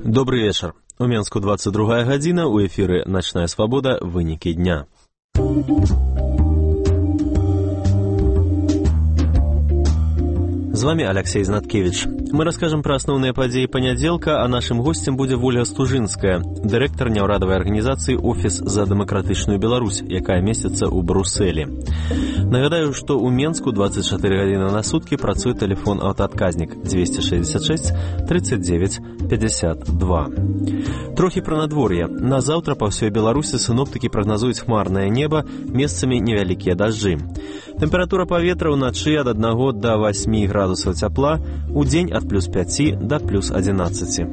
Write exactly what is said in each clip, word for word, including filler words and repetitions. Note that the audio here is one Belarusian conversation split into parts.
Добрый вечер. У Менску двадцать другая гадзіна, у эфіры «Начная свобода. Вынікі дня». З вами Алексей Знаткевич. Мы расскажем про основные подеи понеделька, а нашим гостем будет Ольга Стужинская, директор неўрадавай организации «Офис за демократичную Беларусь», якая месяца у Брюсселі. Нагадаю, что у Менску двадцать четыре гадзіны на сутки працуе телефон аўтаадказнік двести шестьдесят шесть тридцать девять пятьдесят два. Трохи про надворье. На завтра по всей Беларуси синоптики прогнозуют хмарное небо, месцамі невялікія дажджы. Температура паветра ўначы ад аднаго до восьмі градусаў цяпла, у дзень ад плюс пяці до плюс адзінаццаці.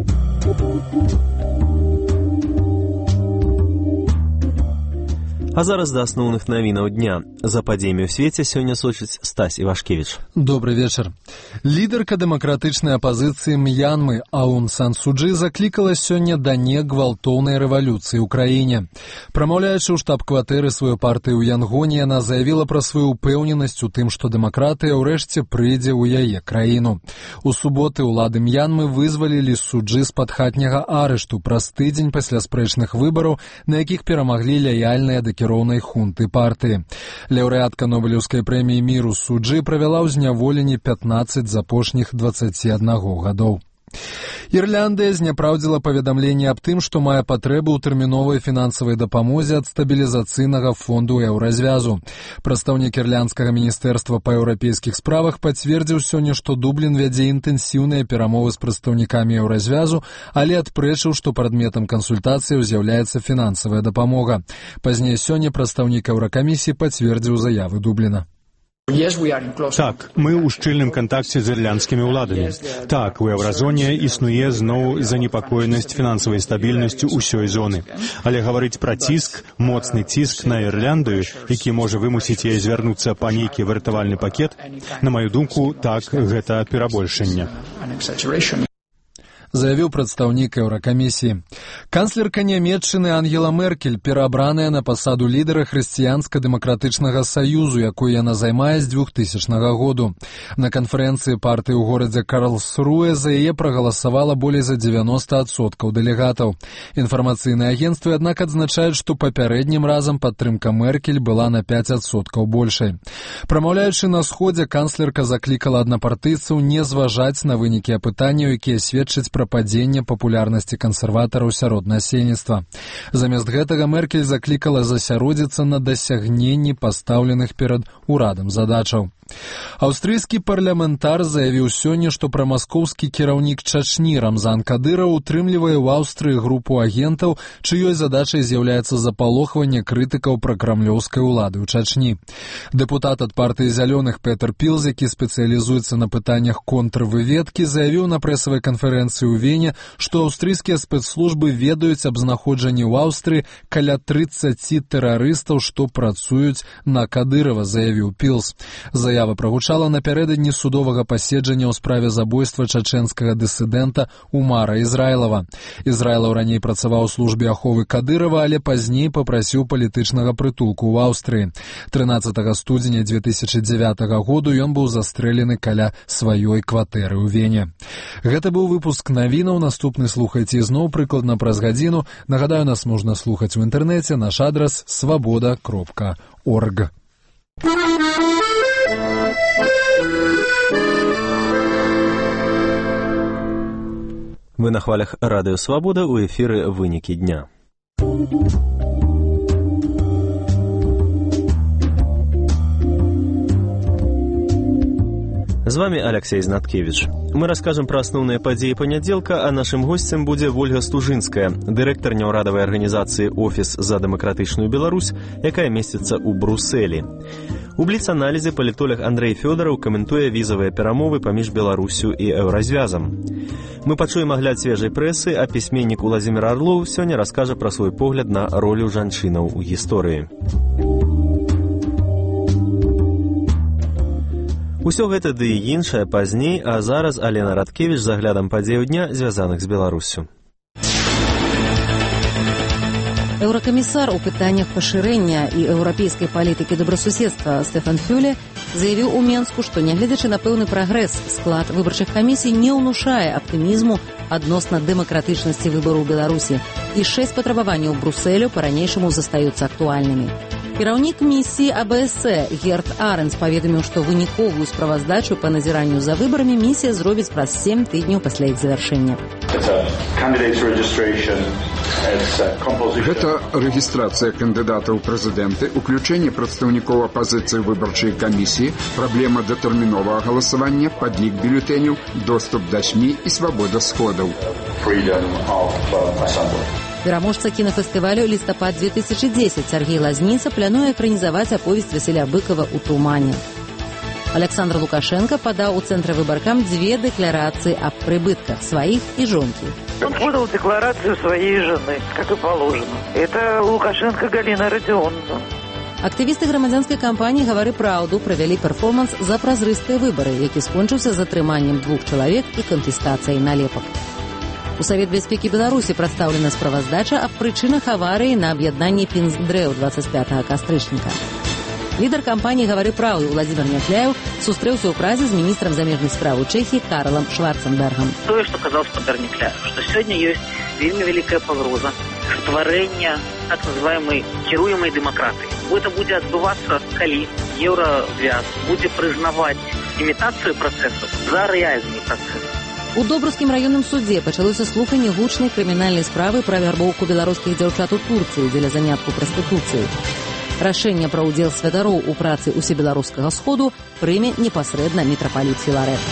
А зараз да асноўных навінаў дня. За падзеямі ў свеце сёння сочыць Стась Івашкевіч. Добрый вечер. Лідерка дэмакратычнай апазіцыі Мьянмы Аун Сан Су Чжы заклікала сёння да негвалтоўнай рэвалюцыі ў краіне. Прамаўляючы ў штаб-кватэры сваёй партыі ў Янгоне, яна заявіла пра сваю ўпэўненасць у тым, што дэмакратыя ўрэшце прыйдзе ў яе краіну. У суботы ўлады Мьянмы вызвалілі Су Чжы з-пад хатняга арышту праз тыдзень пасля спрэчных выбараў, на якіх перамаглі лаяльныя да кіроўнай хунты партыі. Лаўрэатка Нобелеўскай прэміі міру Су Чжы правяла ў зняволенні пятнаццаць з апошніх дваццаці аднаго гадоў. Ірландыя зняпраўдзіла паведамленне аб тым, што мае патрэбу ў тэрміновай фінансавай дапамозе ад стабілізацыйнага фонду еўразвязу. Прадстаўнік ірландскага міністэрства па еўрапейскіх справах пацвердзіў сёння, што Дублін вядзе інтэнсіўныя перамовы з прадстаўнікамі еўразвязу, але адпрэчыў, што прадметам кансультацыяў з'яўляецца фінансавая дапамога. Пазней сёння прадстаўнік еўракамісіі пацвердзіў заявы Дубліна. Так, мы ў шчыльным кантакце з ірландскімі ўладамі. Так, у еўразоне існуе зноў занепакоенасць фінансавай стабільнасцю ўсёй зоны. Але гаварыць пра ціск, моцны ціск на Ірландыю, які можа вымусіць яе звярнуцца па нейкі выратавальны пакет, на маю думку, так, гэта перабольшанне. Заявіў прадстаўнік еўракамісіі. Канцлерка Нямецчыны Ангела Меркель пераабраная на пасаду лідара хрысціянска-дэмакратычнага саюзу, якую яна займае з двухтысячнага году. На канферэнцыі партыі ў горадзе Карлсруэ за яе прагаласавала болей за дзевяноста адсоткаў дэлегатаў. Інфармацыйныя агенцтвы, аднак, адзначаюць, што папярэднім разам падтрымка Меркель была на пяць адсоткаў большай. Прамаўляючы на сходзе, канцлерка заклікала аднапартыйцаў не зважаць на вынікі апытанняў, якія сведчаць пра падзенне папулярнасці кансерватараў сярод насельніцтва. Замест гэтага Меркель заклікала засяродзіцца на дасягненні пастаўленых перад урадам задачаў. Аўстрыйскі парламентар заявіў сёння, што прамаскоўскі кіраўнік Чачні Рамзан Кадыраў утрымлівае ў Аўстрыі групу агентаў, чыёй задачай з'яўляецца запалохванне крытыкаў пра крамлёўскай улады ў Чачні. Дэпутат ад партыі зялёных Петер Пілз, які спецыялізуецца на пытаннях контрвыведкі, заявіў на прэсавай канферэнцыі ў Вене, што аўстрыйскія спецслужбы ведаюць аб знаходжанні ў Аўстрыі каля трыццаці тэрарыстаў, што працуюць на Кадырава, заявіў Пілз. Заява прагучала напярэдадні судовага паседжання ў справе забойства чачэнскага дысідэнта Умара Ізраілава. Ізраілаў раней працаваў у службе аховы Кадырава, але пазней папрасіў палітычнага прытулку ў Аўстрыі. трынаццатага студзеня дзве тысячы дзявятага году ён быў застрэлены каля сваёй кватэры ў Вене. Гэта быў выпуск навінаў. Наступны слухайце зноў прыкладна праз гадзіну. Нагадаю, нас можна слухаць у інтэрнэце. Наш адрас свабода кропка орг. Вы на хвалях радыё Свабода, у эфіры вынікі дня. З вами Алексей Знаткевич. Мы расскажем про основные подеи понеделька, а нашим гостем будет Ольга Стужинская, директор неўрадавай организации «Офис за демократичную Беларусь», якая месяца у Брюсселі. У бліц-аналізе палітолог Андрей Фёдораў каментуе візавыя перамовы паміж Беларусю і еўразвязам. Мы пачуем агляд свежай прэсы, а пісьменнік Уладзімір Арлоў сёння раскажа пра свой погляд на ролю жанчынаў у гісторыі. Усё гэта ды і іншае пазней, а зараз Алена Радкевіч з аглядам падзеяў дня, звязаных з Беларуссю. Еўракамісар у пытаннях пашырэння і еўрапейскай палітыкі добрасуседства Стэфан Фюле заявіў у Менску, што, нягледзячы на пэўны прагрэс, склад выбарчых камісій не ўнушае аптымізму адносна дэмакратычнасці выбару ў Беларусі, і шэсць патрабаванняў Брусэлю па-ранейшаму застаюцца актуальнымі. Кіраўнік місіі А Бэ Эс Э Герт Арэнс паведаміў, што выніковую справаздачу па назіранню за выбарамі місія зробіць праз сем тыдняў пасля іх завяршэння. Гэта рэгістрацыя кандыдатаў у прэзідэнты, уключэнне прадстаўнікоў апазіцыі выбарчай камісіі, праблема датэрміновага галасавання, падлік бюлетэняў, доступ да СМІ і свабода сходаў. Пераможца кінафестывалю «Лістапад две тысячи десять» Сергей Лазніца плануе экранізаваць аповесць Васіля Быкова «У тумане». Александр Лукашенко подал у Центра выборкам две декларации о прибытках своих и жонки. Он подал декларацию своей жены, как и положено. Это Лукашенко Галина Родионовна. Актывісты грамадзянскай кампаніі «Гавары праўду» правялі перформанс за празрыстыя выбары, які скончыўся затрыманнем двух чалавек і канфістацыяй налепак. У Савет бяспекі Беларусі прадстаўлена справаздача аб прычынах аварыі на аб'яднанні Пінсдрэў двадцать пятого кастрычніка. Лідар кампаніі «Гавары праўду» Владзімір Някляеў сустрэўся ў Празе з міністрам замежных спраў Чэхіі Карлам Шварценбергам. Тое, што казаў спадар Някляеў, што сёння ёсць вельмі вялікая пагроза стварэння так называемой кіруемай дэмакратыі. Гэта будзе адбывацца, калі еўразвяз будзе прызнаваць імітацыю працэсу за рэальны працэс. У Добруцкім раённым судзе пачалося слуханне гучнай крымінальнай справы пра вярбоўку беларускіх дзяўчат у Турцыі дзеля занятку прастытуцыяй. Рашэнне пра ўдзел святароў у працы усебеларускага сходу прыме непасрэдна мітрапаліт Філарэт.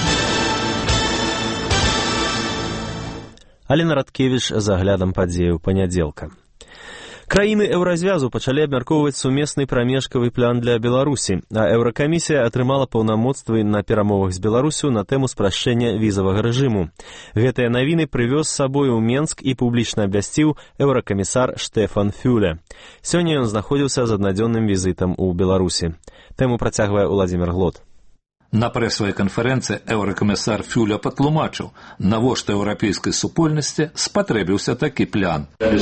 Алена Радкевіч з аглядам падзеяў панядзелка. Краіны еўразвязу пачалі абмяркоўваць сумесны прамежкавы план для Беларусі, а Еўракамісія атрымала паўнамоцтвы на перамовах з Беларусю на тэму спрашчэння візавага рэжыму. Гэтыя навіны прывёз з сабой у Менск і публічна абвясціў еўракамісар Штэфан Фюле. Сёння ён знаходзіўся з аднадзённым візітам у Беларусі. Тэму працягвае Уладзімір Глот. На прэсавай канферэнцыі еўракамісар Фюля патлумачыў, навошта еўрапейскай супольнасці спатрэбіўся такі план.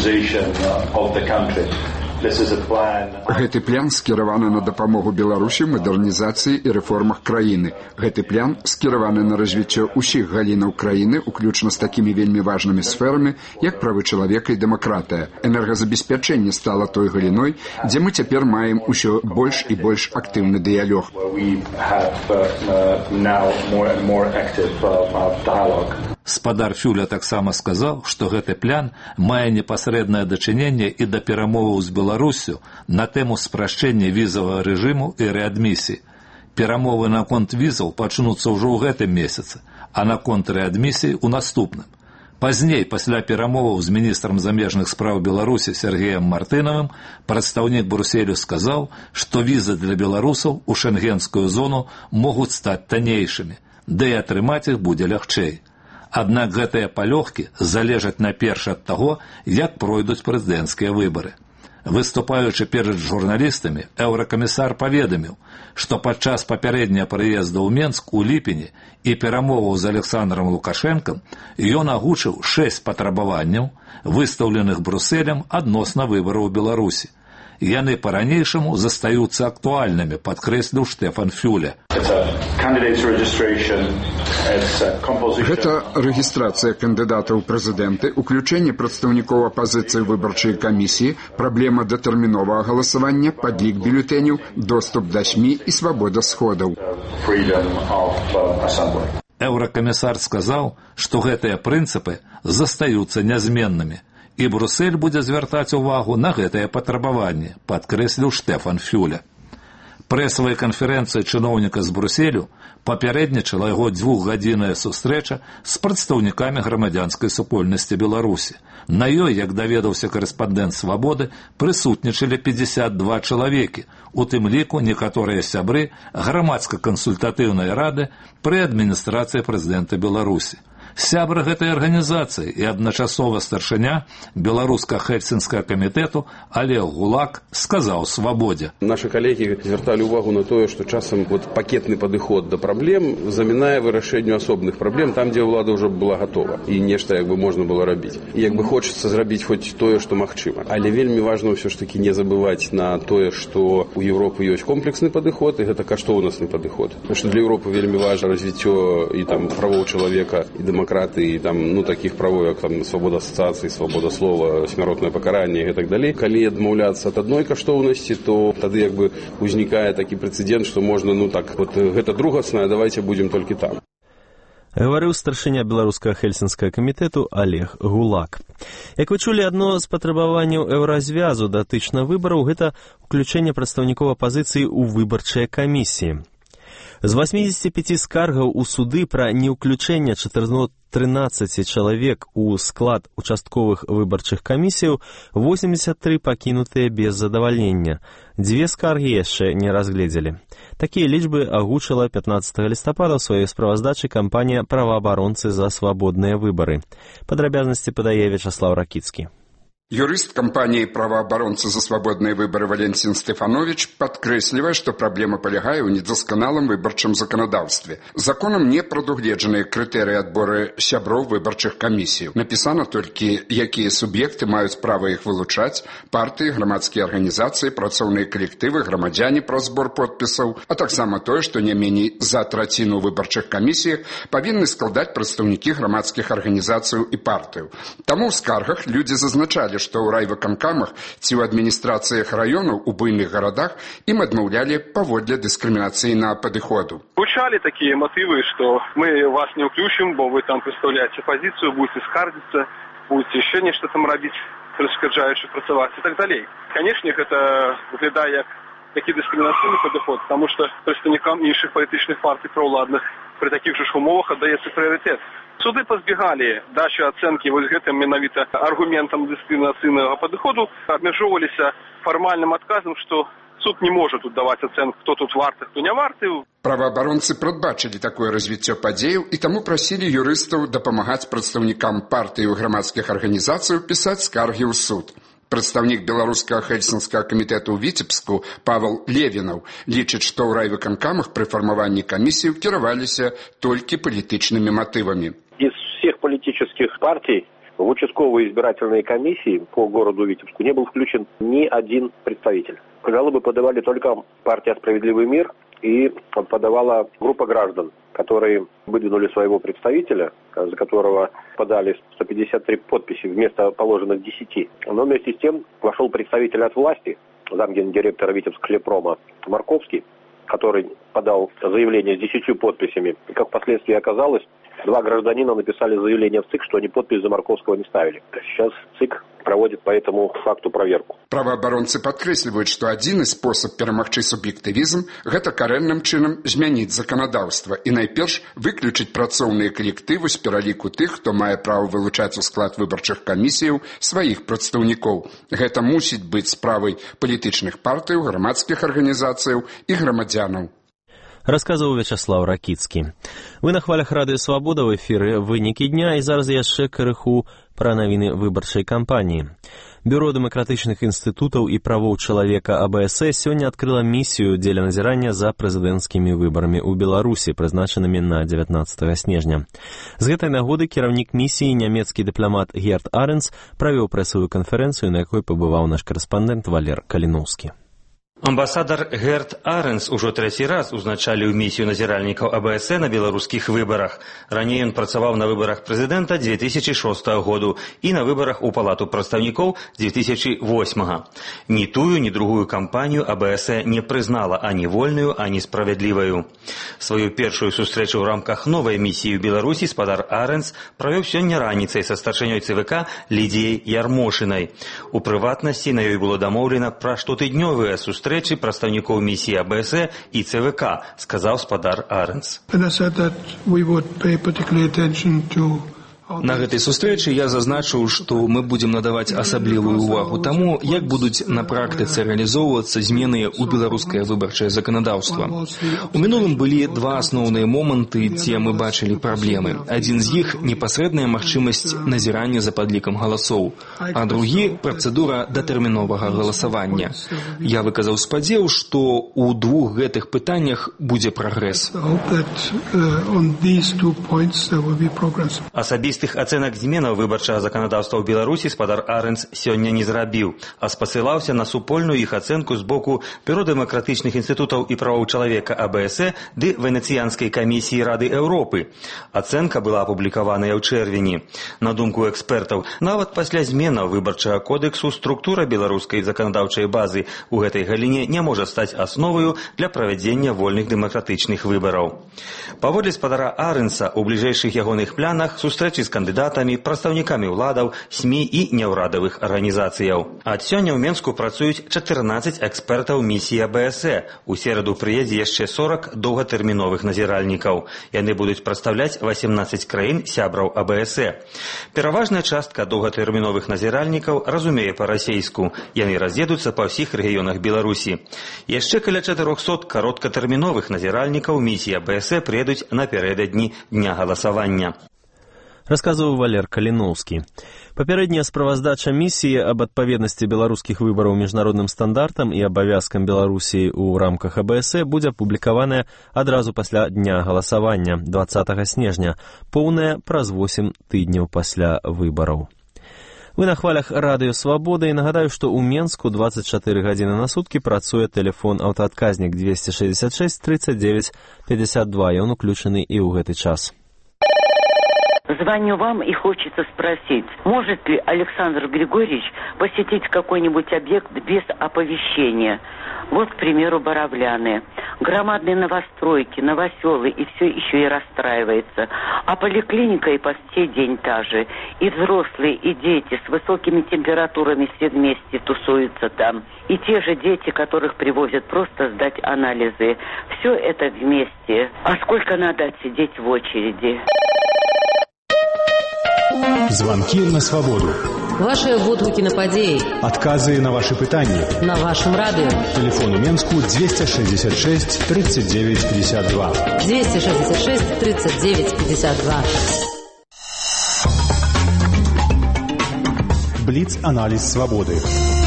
Гэты план скіраваны на дапамогу Беларусі ў мадэрнізацыі і рэформах краіны. Гэты план скіраваны на развіццё ўсіх галінаў краіны, уключна з такімі вельмі важнымі сферамі, як правы чалавека і дэмакратыя. Энергазабеспячэнне стала той галіной, дзе мы цяпер маем усё больш і больш актыўны дыялог. Спадар Фюля таксама сказаў, што гэты план мае непасрэднае дачыненне і да перамоваў з Беларусю на тэму спрашчэння візавага рэжыму і рэадмісіі. Перамовы наконт візаў пачнуцца ўжо ў гэтым месяцы, а наконт рэадмісіі ў наступным. Пазней, пасля перамоваў з міністрам замежных спраў Беларусі Сергеем Мартынавым, прадстаўнік Брусселю сказаў, што візы для беларусаў у шэнгенскую зону могуць стаць таннейшымі, ды і атрымаць іх будзе лягчэй. Аднак гэтыя палёгкі залежаць найперш ад таго, як пройдуць прэзідэнцкія выбары. Выступаючы перад журналістамі, еўракамісар паведаміў, што падчас папярэдняга прыезда ў Менск у ліпені і перамоваў з Александром Лукашэнкам ён агучыў шэсць патрабаванняў, выстаўленых Брусселем адносна выбараў у Беларусі. Яны па-ранейшаму застаюцца актуальнымі, падкрэсліў Штэфан Фюле. Гэта рэгістрацыя кандыдатаў у прэзідэнты, уключэнне прадстаўнікоў апазіцыі выбарчай камісіі, праблема датэрміновага галасавання, падлік бюлетэняў, доступ да СМІ і свабода сходаў. Еўракамісар сказаў, што гэтыя прынцыпы застаюцца нязменнымі, і Бруссель будзе звяртаць увагу на гэтае патрабаванне, падкрэсліў Штэфан Фюле. Прэсавай канферэнцыі чыноўніка з Брусселю папярэднічала яго дзвюхгадзінная сустрэча з прадстаўнікамі грамадзянскай супольнасці Беларусі. На ёй, як даведаўся карэспандэнт «Свабоды», прысутнічалі пятьдесят два чалавекі, у тым ліку некаторыя сябры грамадска-кансультатыўнай рады пры адміністрацыі прэзідэнта Беларусі. Сябра гэтай арганізацыі і адначасова старшыня беларуска-хельсінскага камітэту Олег Гулак сказаў «Свабодзе». Наши коллеги звертали увагу на то, что часам вот пакетный подыход до проблем замінае вырашэнню асобных проблем там, где ўлада уже была готова и нешта як бы можно было рабіць. И як бы хочется зрабіць хоть тое, что магчыма. Але вельмі важно все ж таки не забывать на тое, что у Европы есть комплексный подыход, и гэта каштоўнасны подыход. Потому что для Европы вельмі важно развіццё и там правоў человека, и демократии, и там, ну, таких правоў, как там свобода ассоциаций, свобода слова, смяротнае пакаранне и так далее. Калі адмаўляцца ад адной каштоўнасці, то тады як бы узнікае такі прэцэдэнт, што можна, ну так, вот гэта другаснае, давайте будем толькі там. Гаварыў старшыня беларускага хельсінскага камітэту Олег Гулак. Як вы чулі, адно з патрабаванняў еўразвязу датычна выбараў – гэта ўключэнне прадстаўнікоў апазіцыі ў выбарчыя камісіі. З восьмидесяти пяти скаргаў у суды пра неўключэнне тринадцати чалавек у склад участковых выбарчых камісіяў восемьдесят три пакінутыя без задавальнення. Дзве скаргі яшчэ не разгледзелі. Такія лічбы агучыла пятнадцатага лістапада ў сваёй справаздачы кампанія «Праваабаронцы за свабодныя выбары». Падрабязнасці падае Вячаслав Ракіцкі. Юрист компании «Правооборонцы за свободные выборы» Валентин Стефанович подкрэслівае, што праблема палягае ў недасканалым выбарчым заканадаўстве. Законам не прадугледжаныя крытэрыі адбору сяброў выбарчых камісій. Напісана толькі, якія суб'екты маюць права іх вылучаць, партыі, грамадскія арганізацыі, працоўныя калектывы, грамадзяне пра збор подпісаў, а таксама тое, што не меней за траціну выбарчых камісій павінны складаць прадстаўнікі грамадскіх арганізацыяў і партыяў. Таму ў скаргах людзі зазначалі, што ў райвыканкамах ці ў адміністрацыях раёнаў у буйных гарадах ім адмаўлялі паводле дыскрымінацыйнага падыходу. Гучалі такія матывы, што мы вас не ўключым, бо вы там прадстаўляеце пазіцыю, будете скардзіцца, будете яшчэ нешта там рабіць, перашкаджаючы працаваць і так далей. Канешне, гэта выглядае як такі дыскрымінацыйны падыход, таму што прадстаўнікам іншых палітычных партый праўладных пры такіх жа ж умовах аддаецца прыярытэт. Суды пазбегалі дачы ацэнкі вось гэтым менавіта аргументам дыскрымінацыйнага падыходу, абмяжоўваліся фармальным адказам, што суд не можа тут даваць ацэнку, хто тут варты, хто не варты. Праваабаронцы прадбачылі такое развіццё падзеяў і таму прасілі юрыстаў дапамагаць прадстаўнікам партыі і грамадскіх арганізацый пісаць скаргі ў суд. Прадстаўнік беларускага хельсінскага камітэту ў Віцебску Павел Левінаў лічыць, што ў райвыканкамах пры фармаванні камісій кіраваліся толькі палітычнымі матывамі. Из всех политических партий в участковые избирательные комиссии по городу Витебску не был включен ни один представитель. Жалобы подавали только партия «Справедливый мир» и подавала группа граждан, которые выдвинули своего представителя, за которого подали сто пятьдесят три подписи вместо положенных десяти. Но вместе с тем вошел представитель от власти, замгендиректора Витебск-Хлепрома Марковский, который подал заявление с десятью подписями. И, как впоследствии оказалось, два гражданина написали заявление в ЦИК, что они подпись за Марковского не ставили. Сейчас ЦИК проводит по этому факту проверку. Праваабаронцы падкрэсліваюць, што адзіны спосаб перамагчы суб'ектывізм – гэта карэнным чынам змяніць заканадаўства і найперш выключыць працоўныя калектывы з пераліку тых, хто мае права вылучаць у склад выбарчых камісіяў сваіх прадстаўнікоў. Гэта мусіць быць справай палітычных партыяў, грамадскіх арганізацыяў і грамадзянаў. Расказваў Вячаслав Ракіцкі. Вы на хвалях Радыё Свабода ў эфіры «Вынікі дня» і зараз яшчэ крыху пра навіны выбарчай кампаніі. Бюро дэмакратычных інстытутаў і правоў чалавека А Б С сёння адкрыла місію дзеля назірання за прэзідэнцкімі выбарамі ў Беларусі, прызначанымі на дзевятнаццатага снежня. З гэтай нагоды кіраўнік місіі, нямецкі дыпламат Герт Аренс, правёў прэсавую канферэнцыю, на якой пабываў наш карэспандэнт Валер Каліноўскі. Амбасадар Герт Аренс ужо трэці раз узначаліў місію назіральнікаў А Б С на беларускіх выбарах. Раней ён працаваў на выбарах прэзідэнта дзве тысячы шостага году і на выбарах у палату прадстаўнікоў дзве тысячы восьмага. Ні тую, ні другую кампанію А Б С не прызнала ані вольную, ані справядліваю. Сваю першую сустрэчу ў рамках новай місіі ў Беларусі спадар Аренс правёў сёння раніцай са старшынёй Цэ Вэ Ка Лідіяй Ярмошынай. У прыватнасці на ёй было дамоўлена пра штотыднёвыя сустрэчы встречи представников миссии А Б С и Цэ Вэ Ка, сказал спадар Аренс. На гэтай сустрэчы я зазначыў, што мы будзем надаваць асаблівую ўвагу таму, як будуць на практыцы рэалізоўвацца змены ў беларускае выбарчае заканадаўства. У мінулым былі два асноўныя моманты, дзе мы бачылі праблемы. Адзін з іх – непасрэдная магчымасць назірання за падлікам галасоў, а другі – працэдура датэрміновага галасавання. Я выказаў спадзеў, што ў двух гэтых пытаннях будзе прагрэс. Асабістых ацэнак зменаў выбарчага заканадаўства ў Беларусі спадар Арэнс сёння не зрабіў, а спасылаўся на супольную іх ацэнку з боку Бюро дэмакратычных інстытутаў і правоў чалавека А Б С Э ды Венецыянскай камісіі Рады Еўропы. Ацэнка была апублікаваная ў чэрвені. На думку экспертаў, нават пасля зменаў выбарчага кодексу структура беларускай заканадаўчай базы ў гэтай галіне не можа стаць асноваю для правядзення вольных дэмакратычных выбараў. Паводле спадара Арэнса, у бліжэйшых ягоных планах сустрэчы з кандыдатамі, прадстаўнікамі ўладаў, эс эм і і няўрадавых арганізацыяў. Ад сёння ў Менску працуюць чатырнаццаць экспертаў місіі А Б С Э. У сераду прыедзе яшчэ сорак доўгатэрміновых назіральнікаў. Яны будуць прадстаўляць васемнаццаць краін сябраў А Б С Э. Пераважная частка доўгатэрміновых назіральнікаў разумее па-расейску. Яны раз'едуцца па ўсіх рэгіёнах Беларусі. Яшчэ каля чатырохсот кароткатэрміновых назіральнікаў місіі А Б С Э прыедуць напярэдадні дня галасавання. Расказваў Валер Каліноўскі. Папярэдняя справаздача місіі аб адпаведнасці беларускіх выбараў міжнародным стандартам і абавязкам Беларусі ў рамках А Б С Э будзе апублікаваная адразу пасля дня галасавання, дваццатага снежня, поўная праз восем тыдняў пасля выбараў. Вы на хвалях Радыё Свабода і нагадаю, што ў Менску дваццаць чатыры гадзіны на суткі працуе тэлефон аўтаадказнік двести шестьдесят шесть тридцать девять пятьдесят два, і он уключаны і ў гэты час. Звоню вам и хочется спросить, может ли Александр Григорьевич посетить какой-нибудь объект без оповещения? Вот, к примеру, Боровляны. Громадные новостройки, новоселы, и все еще и расстраивается. А поликлиника и по сей день та же. И взрослые, и дети с высокими температурами все вместе тусуются там. И те же дети, которых привозят просто сдать анализы. Все это вместе. А сколько надо отсидеть в очереди? Звонки на свободу. Ваши водгуки на падеи. Отказы на ваши пытания. На вашем радио. Телефон у Менску двести шестьдесят шесть тридцать девять пятьдесят два. двести шестьдесят шесть тридцать девять пятьдесят два. Блиц-анализ свободы.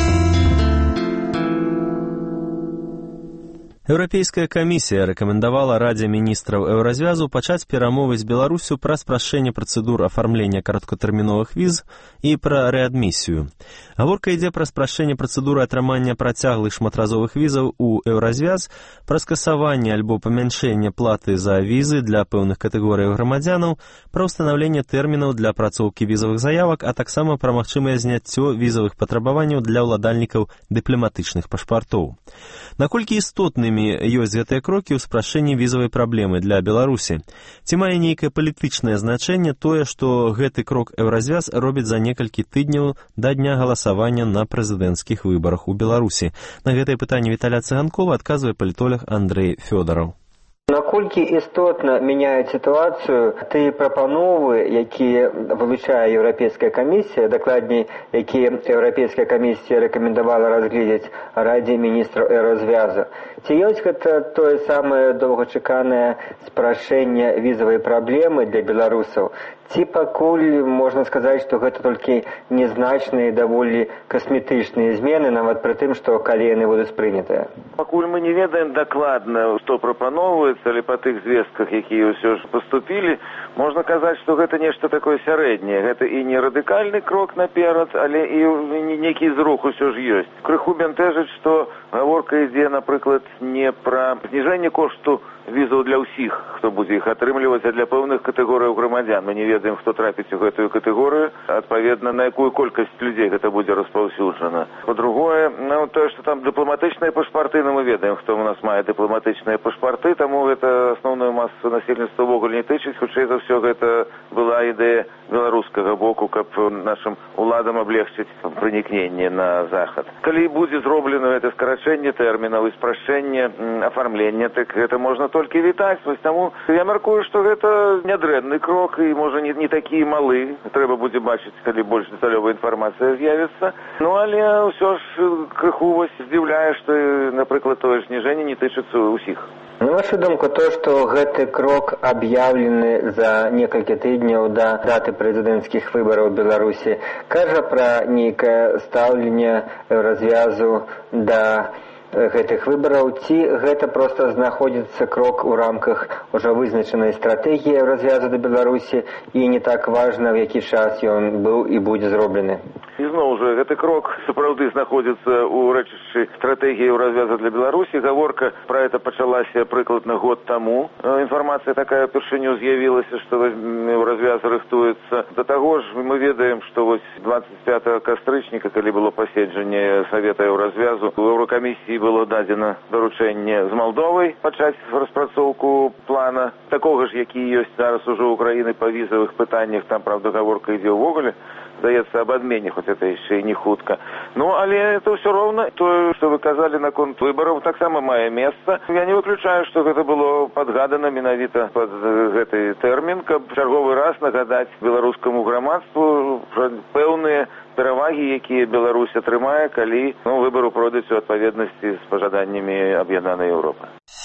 Еўрапейская камісія рэкамендавала Радзе міністраў Еўразвязу пачаць перамовы з Беларусю пра спрашчэнне працэдур афармлення кароткатэрміновых віз і пра рэадмісію. Гаворка ідзе пра спрашчэнне працэдуры атрымання працяглых шматразовых візаў у Еўразвяз, пра скасаванне альбо памяншэнне платы за візы для пэўных катэгорыяў грамадзянаў, пра ўстанаўленне тэрмінаў для апрацоўкі візавых заявак, а таксама пра магчымае зняццё візавых патрабаванняў для ўладальнікаў дыпламатычных пашпартоў. Наколькі істотнымі ёсць гэтыя крокі ў спрашчэнні візавай праблемы для Беларусі? Ці мае нейкае палітычнае значэнне тое, што гэты крок Еўразвяз робіць за некалькі тыдняў да дня галасавання на прэзідэнцкіх выбарах у Беларусі? На гэтае пытанне Віталя Цыганкова адказвае палітолог Андрэй Фёдараў. Наколькі істотна мяняюць сітуацыю тыя прапановы, якія вылучае Еўрапейская камісія, дакладней, якія Еўрапейская камісія рэкамендавала разгледзець Радзе міністраў Еўразвязу. Ці ёсць гэта тое самае доўгачаканае спрашэнне візавай праблемы для беларусаў? Ці пакуль можна сказаць, што гэта толькі незначныя і даволі касметычныя змены, нават пры тым, што калі яны будуць прынятыя? Пакуль мы не ведаем дакладна, што прапаноўваецца, але па тых звестках, якія ўсё ж паступілі, можна казаць, што гэта нешта такое сярэдняе. Гэта і не радыкальны крок наперад, але і нейкі зрух усё ж ёсць. Крыху бянтэжыць, што гаворка ідзе, напрыклад, не пра зніжэнне кошту візаў для ўсіх, хто будзе іх атрымліваць, а для пэўных катэгорыяў грамадзян. Мы не ведаем, хто трапіць у гэтую катэгорыю, адпаведна, на якую колькасць людзей гэта будзе распаўсюджана. Па-другое, ну, тое, што там дыпламатычныя пашпарты, ну, мы ведаем, хто у нас мае дыпламатычныя пашпарты, таму гэта асноўную масу насельніцтва ўвогуле не тычыць. Хутчэй за ўсё, гэта была ідэя беларускага боку, каб нашым уладам аблегчыць пранікненне на захад. Калі будзе зроблена гэта скарачэнне тэрмінаў і спрашчэнне рашэнне афармлення, так гэта можна толькі вітаць. Вось таму я мяркую, што гэта нядрэнны крок і можа не, не такі малы. Трэба будзе бачыць, калі больш дэталёвая інфармацыя з'явіцца. Ну але ўсё ж крыху вось здзіўляе, што, напрыклад, тое зніжэнне не тычыцца ўсіх. На вашу думку, то, што гэты крок аб'яўлены за некалькі тыдняў да даты прэзідэнцкіх выбараў у Беларусі, кажа пра нейкае стаўленне развязу да гэтых выбараў, ці гэта проста знаходзіцца крок у рамках ужо вызначанай стратэгіі развязу да Беларусі і не так важна, в які час ён быў і будзе зроблены? І зноў жа, гэты крок сапраўды знаходзіцца ў рэчышчы стратэгіі развязу для Беларусі. Гаворка пра гэта пачалася прыкладна год таму. Інфармацыя такая ўпершыню з'явілася, што развяз рыхтуецца. Да таго ж мы ведаем, што вось двадцать пятого кастрычніка, калі было паседжанне Савета Еўразвязу, у Еўракамісіі было дадзена даручэнне з Малдовай пачаць распрацоўку плана, такога ж, які ёсць зараз ужо ў Украіны па візавых пытаннях. Там, правда, гаворка ідзе ўвогуле, здаецца, аб адмене, хоць это яшчэ і не хутка. Ну, але это ўсё роўна. Тое, што вы казалі наконт выбараў, таксама мае месца. Я не выключаю, што гэта было падгадана менавіта пад гэты тэрмін, каб чарговы раз нагадаць беларускаму грамадству пэўныя перавагі, якія Беларусь атрымае, калі ну, выбары пройдуць у адпаведнасці з пажаданнямі аб'яднанай Еўропы.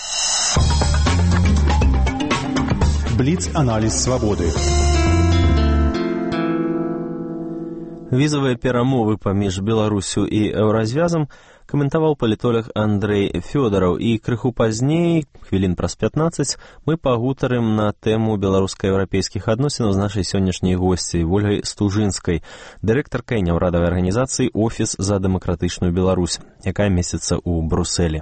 Бліц-аналіз свабоды. Візавыя перамовы паміж Беларусю і Еўразвязам каментаваў палітолог Андрэй Фёдараў, і крыху пазней, хвілін праз пятнаццаць, мы пагутарым на тэму беларуска-еўрапейскіх адносінаў з нашай сённяшняй госцяй Ольгай Стужынскай, дырэктаркай няўрадавай арганізацыі «Офіс за дэмакратычную Беларусь», якая месціцца ў Брусэлі.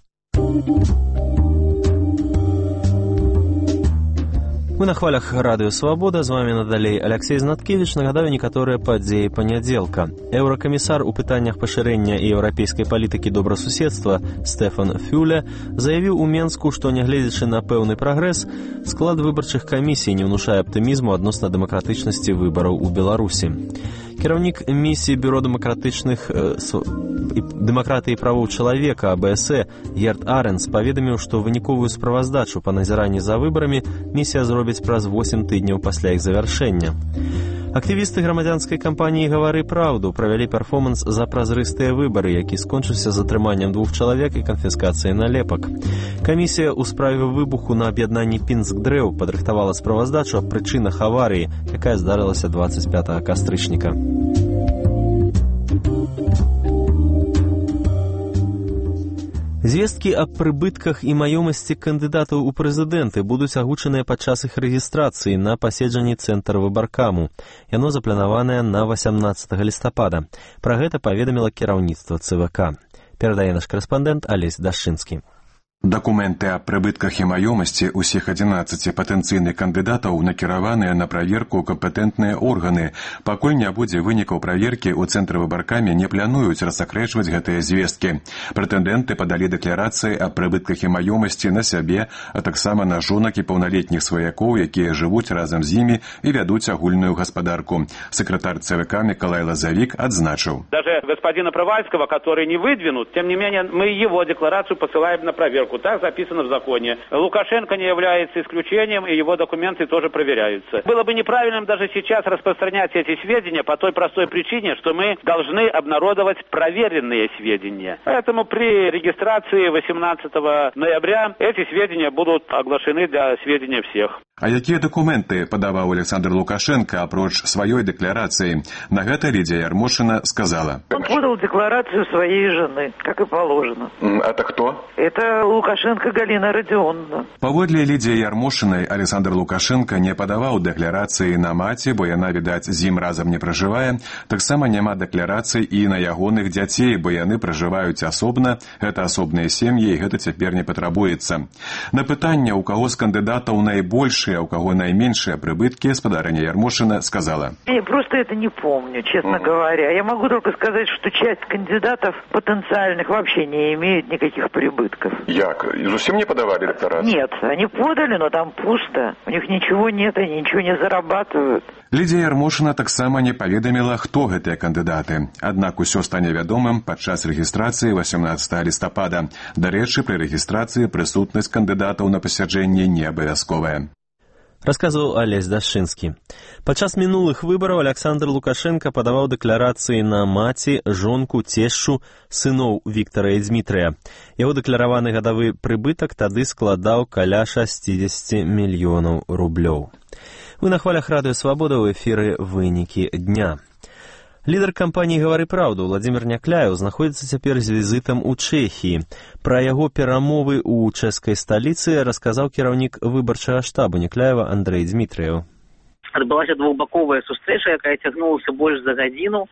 Мы на хвалях радыё «Свабода», з вами надалей Алексей Знаткевич. Нагадаю некаторыя падзеі панядзелка. Еўракамісар у пытаннях пашырэння і еўрапейскай палітыкі добрасуседства Стэфан Фюле заявіў у Менску, што, нягледзячы на пэўны прагрэс, склад выбарчых камісій не ўнушае аптымізму адносна дэмакратычнасці выбараў у Беларусі. Кіраўнік місіі бюро дэмакратычных э, дэмакратыі і правоў чалавека А Б С Э Герт Аренс паведаміў, што выніковую справаздачу па назіранні за выбарамі місія зробіць праз восем тыдняў пасля іх завяршэння. Актывісты грамадзянскай кампаніі «Гавары праўду» правялі перформанс за празрыстыя выбары, які скончыўся затрыманнем двух чалавек і канфіскацыяй налепак. Камісія ў справе выбуху на аб'яднанні Пінск-дрэў падрыхтавала справаздачу аб прычынах аварыі, якая здарылася двадцать пятого кастрычніка. Звесткі аб прыбытках і маёмасці кандыдатаў у прэзідэнты будуць агучаныя падчас іх рэгістрацыі на паседжанні цэнтра выбаркаму. Яно запланаванае на васямнаццатага лістапада. Пра гэта паведаміла кіраўніцтва Цэ Вэ Ка. Перадае наш карэспандэнт Алесь Дашчынскі. Дакументы аб прыбытках і маёмасці ўсіх адзінаццаці патэнцыйных кандыдатаў накіраваныя на праверку ў кампетэнтныя органы. Пакуль не будзе вынікаў праверкі, у цэнтры выбаркамі не плануюць рассакрэчваць гэтыя звесткі. Прэтэндэнты падалі дэкларацыі аб прыбытках і маёмасці на сябе, а таксама на жонак і паўналетніх сваякоў, якія жывуць разам з імі і вядуць агульную гаспадарку. Сакратар Цэ Вэ Ка Миколай Лазавик отзначил. Даже господина Провальского, который не выдвинут, тем не менее мы его декларацию посылаем на проверку. Так записано в законе. Лукашенко не является исключением, и его документы тоже проверяются. Было бы неправильным даже сейчас распространять эти сведения по той простой причине, что мы должны обнародовать проверенные сведения. Поэтому при регистрации восемнадцатого ноября эти сведения будут оглашены для сведения всех. А якія дакументы падаваў Александр Лукашенко апроч сваёй дэкларацыі? На гэта Лидия Ярмошина сказала. Он подал декларацию своей жены, как и положено. Это кто? Это Лукашенко Галина Родионовна. Паводле Лидии Ярмошиной, Александр Лукашенко не падаваў дэкларацыі на маці, бо яна, відаць, з ім разам не пражывае. Таксама няма дэкларацый і на ягоных дзяцей, бо яны пражываюць асобна. Гэта асобныя сем'і, і гэта цяпер не патрабуецца. На пытанне, у каго з кандыдатаў найбольш найбольшыя, у каго найменшыя прыбыткі, спадарыня Ярмошына сказала. Я просто это не помню, честно говоря. Я могу только сказать, что часть кандидатов потенциальных вообще не имеют никаких прибытков. Як? И совсем не подавали декларацию? Нет, они подали, но там пусто. У них ничего нет, они ничего не зарабатывают. Лідія Ярмошына таксама не паведаміла, хто гэтыя кандыдаты. Аднак усё стане вядомым падчас рэгістрацыі васемнаццатага лістапада. Дарэчы, пры рэгістрацыі прысутнасць кандыдатаў на пасяджэнне не абавязковая. Расказваў Алесь Дашчынскі. Падчас мінулых выбараў Александр Лукашенко падаваў дэкларацыі на маці, жонку, цешчу, сыноў Віктара і Дзмітрыя. Яго дэклараваны гадавы прыбытак тады складаў каля шэсцьдзесят мільёнаў рублёў. Вы на хвалях радыё «Свабода», ў эфіры «Вынікі дня». Лідар кампаніі «Гавары праўду» Владзімір Някляеў знаходзіцца цяпер з візітам у Чэхіі. Пра яго перамовы ў чэшскай сталіцы расказаў кіраўнік выбарчага штабу Някляева Андрэй Дзмітрыеў. Адбылася двухбаковая сустрэча, якая цягнулася больш за гадзіну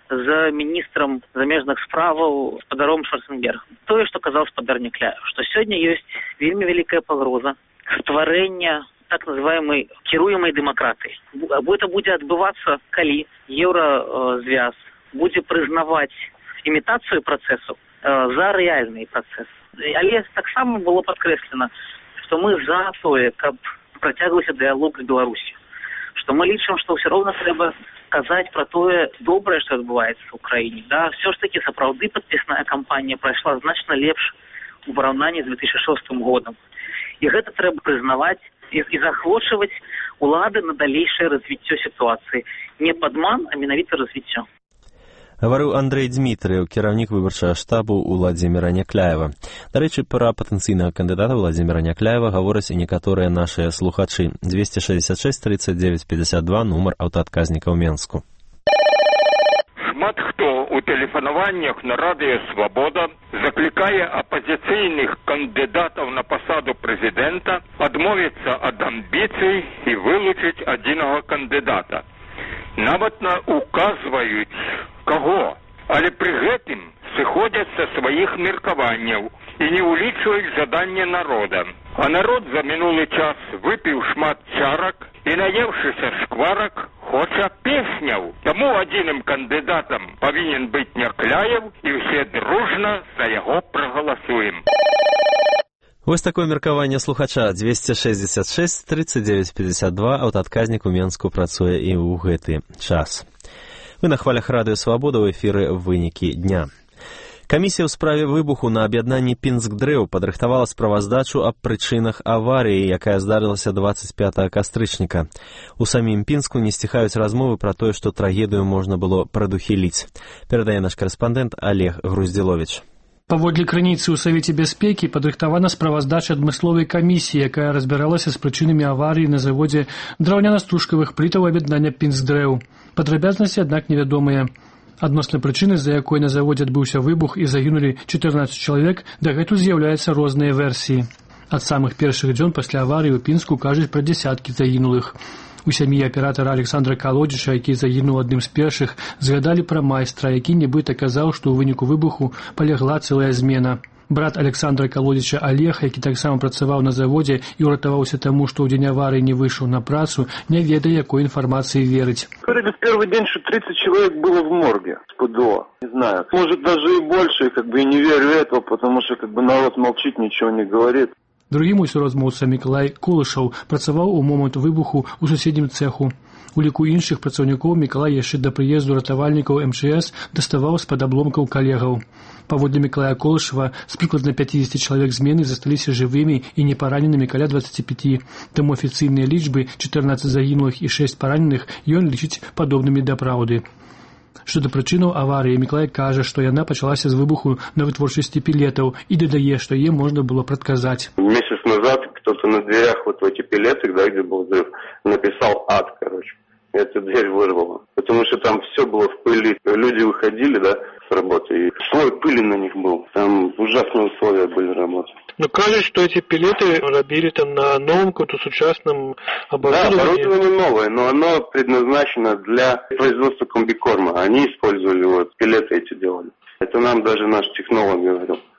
з міністрам замежных справаў спадаром Шварценбергом. Тое, што казаў спадар Някляеў, што сёння ёсць вельмі вялікая пагроза стварэння так называемой кіруемай дэмакратыі. Это будзе адбывацца, калі еўразвяз будзе прызнаваць імітацыю працэсу за рэальны працэс. Але таксама было падкрэслена, што мы за тое, каб працягваўся дыялог з Беларусі. Што мы лічым, што ўсё роўна трэба казаць пра тое добрае, што адбываецца ў краіне. Да, все ж такі сапраўды падпісная кампанія прайшла значна лепш у параўнанні з две тысячи шостым годам. І гэта трэба прызнаваць і захвочваць улады на далейшае развіццё сітуацыі. Не падман, а менавіта развіццё. Гаварыў Андрэй Дзмітрыеў, кіраўнік выбарчага штабу Владзіміра Някляева. Дарэчы, пра патэнцыйнага кандыдата Владзіміра Някляева гавораць і некаторыя нашыя слухачы. двести шестьдесят шесть тридцать девять пятьдесят два, нумар аўтаадказніка ў Менску. Шмат хто у тэлефанаваннях на радыё «Свабода» заклікае апазіцыйных кандыдатаў на пасаду прэзідэнта адмовіцца ад амбіцый і вылучыць адзінага кандыдата. Нават указваюць каго, але пры гэтым сыходзяць са сваіх меркаванняў і не ўлічваюць жаданне народа. А народ за мінулы час выпіў шмат чарак і, наеўшыся шкварак, хоча песняў. Таму адзіным кандыдатам павінен быць Някляеў, і ўсе дружна за яго прагаласуем. Вось такое меркаванне слухача. двести шестьдесят шесть тридцать девять пятьдесят два, аўтаадказнік у Менску працуе і ў гэты час. Вы на хвалях радыё «Свабода», ў эфіры «Вынікі дня». Камісія ў справе выбуху на аб'яднанні Пінск-Дрэў падрыхтавала справаздачу аб прычынах аварыі, якая здарылася двадцать пятага кастрычніка. У самім Пінску не сціхаюць размовы пра тое, што трагедыю можна было прадухіліць. Перадае наш карэспандэнт Олег Груздзіловіч. Паводле крыніцы ў Савеце бяспекі падрыхтавана справаздача адмысловай камісіі, якая разбіралася з прычынамі аварыі на заводзе драўняна-стужкавых плітаў аб'яднання Пінск-Дрэў. Падрабязнасці, аднак, невядомыя. Адносна прычыны, з-за якой на заводзе адбыўся выбух і загінулі чатырнаццаць чалавек, дагэтуль з'яўляюцца розныя версіі. Ад самых першых дзён пасля аварыі ў Пінску кажуць пра дзясяткі загінулых. У сям'і аператара Александра Калодзіча, які загінуў адным з першых, згадалі пра майстра, які нібыта казаў, што ў выніку выбуху палягла цэлая змена. Брат Александра Калодзіча Олег, які таксама працаваў на заводзе і ўратаваўся таму, што ў дзень аварыі не выйшаў на працу, не ведае, якой інфармацыі верыць. Говорили в первый день, что тридцать человек было в морге. ПДО. Не знаю. Может, даже и больше, как бы и не верю этого, потому что как бы народ молчит, ничего не говорит. Другім у суразмоўца Мікалай Кулышаў працаваў у момант выбуху ў суседнім цэху. У ліку іншых працаўнікоў Мікалай яшчэ да прыезду ратавальнікаў эм чэ эс даставаў з-пад абломкаў калегаў. Паводле Мікалая Кулышава, з прыкладна пятьдесят чалавек змены засталіся жывымі і непараненымі каля двадцать пять, таму афіцыйныя лічбы чатырнаццаць загінулых і шэсць параненых ён лічыць падобнымі да праўды. Што да прычынаў аварыі, Мікалай кажа, што яна пачалася з выбуху на вытворчасці пілетаў і дадае, што яе можна было прадказаць. Месяц назад кто-то на дверях вот в эти пилеты, да, где был взрыв, написал «ад», короче. Эту дверь вырвало. Потому что там все было в пыли. Люди выходили, да, с работы, и слой пыли на них был. Там ужасные условия были работы. Ну, кажется, что эти пилеты робили там на новом каком-то сучасном оборудовании. Да, оборудование новое, но оно предназначено для производства комбикорма. Они использовали вот, пилеты эти делали. Это нам даже наш технолог говорил.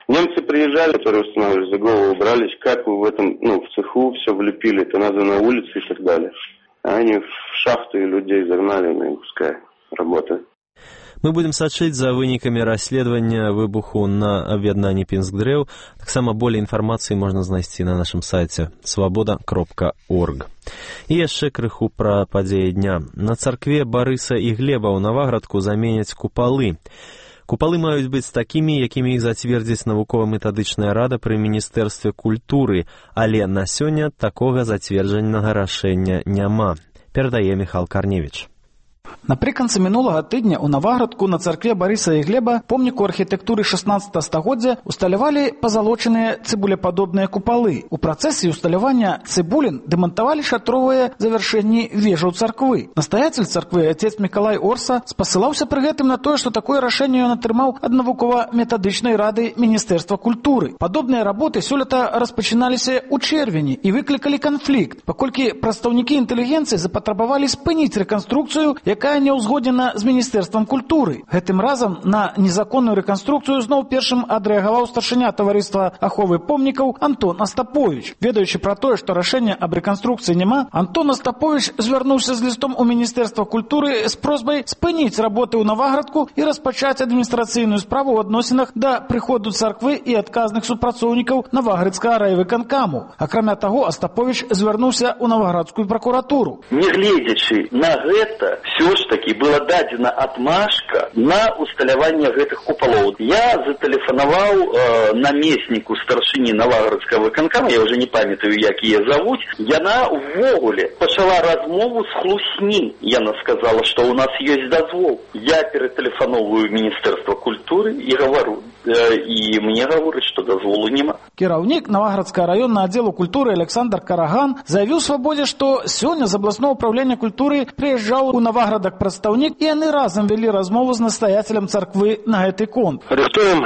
Немцы приезжали, которые устанавливали, за голову брались, как вы в этом, ну, в цеху все влепили, это надо на улице и так далее. А они в шахты людей загнали, ну и пускай работают. Мы будем сачыць за вынікамі расследавання выбуху на аб'яднанні Пінск-Дрэў. Таксама болей інфармацыі можна знайсці на нашым сайце свабода кропка орг. І яшчэ крыху пра падзеі дня. На царкве Барыса і Глеба ў Наваградку заменяць купалы. Купалы маюць быць такімі, якімі іх зацвердзіць навукова-метадычная рада пры міністэрстве культуры, але на сёння такога зацверджанага рашэння няма. Перадае Михал Карневіч. Напрыканцы мінулага тыдня ў Наваградку на царкве Барыса і Глеба, помніку архітэктуры шаснаццатага стагоддзя, усталявалі пазалочаныя цыбулепадобныя купалы. У працэсе усталявання цыбулін дэмантавалі шатровыя завяршэнні вежаў царквы. Настаяцель царквы отец Мікалай Орса спасылаўся пры гэтым на тое, што такое рашэнне ён атрымаў ад навукова-метадычнай рады Міністэрства культуры. Падобныя работы сёлета распачыналіся ў чэрвені і выклікалі канфлікт, паколькі прадстаўнікі інтэлігенцыі запатрабавалі спыніць рэканструкцыю, якая не ўзгоднена з Міністэрствам культуры. Гэтым разам на незаконную рэканструкцыю зноў першым адрэагаваў старшыня таварыства аховы помнікаў Антон Астапович. Ведаючы пра тое, што рашэння аб рэканструкцыі няма, Антон Астапович звярнуўся з лістом у Міністэрства культуры з просьбай спыніць работы ў Наваградку і распачаць адміністрацыйную справу ў адносінах да прыходу царквы і адказных супрацоўнікаў Наваградскага райвыканкаму. Акрамя таго, Астапович звярнуўся ў Наваградскую пракуратуру. Нягледзячы на гэта, все ж таки была дадзена адмашка на усталяванне гэтых купалоў. Я зателефанаваў э, намесніку старшыні Наваградскага выканкама, я уже не памятаю, як яе завуць. Яна увогуле пачала размову з хлусні. Яна сказала, што у нас ёсць дазвол. Я ператэлефановую Міністэрства культуры і гавару. Э, і мне гавораць, што дазволу няма. Кіраўнік Наваградскага раённага аддзелу культуры Александр Караган заявіў свабодзе, што сёння з абласного управлення культуры прыязджаў у Наваградак прадстаўнік, і яны разам вялі размову з настаяцелем царквы на гэты конт. Рыхтуем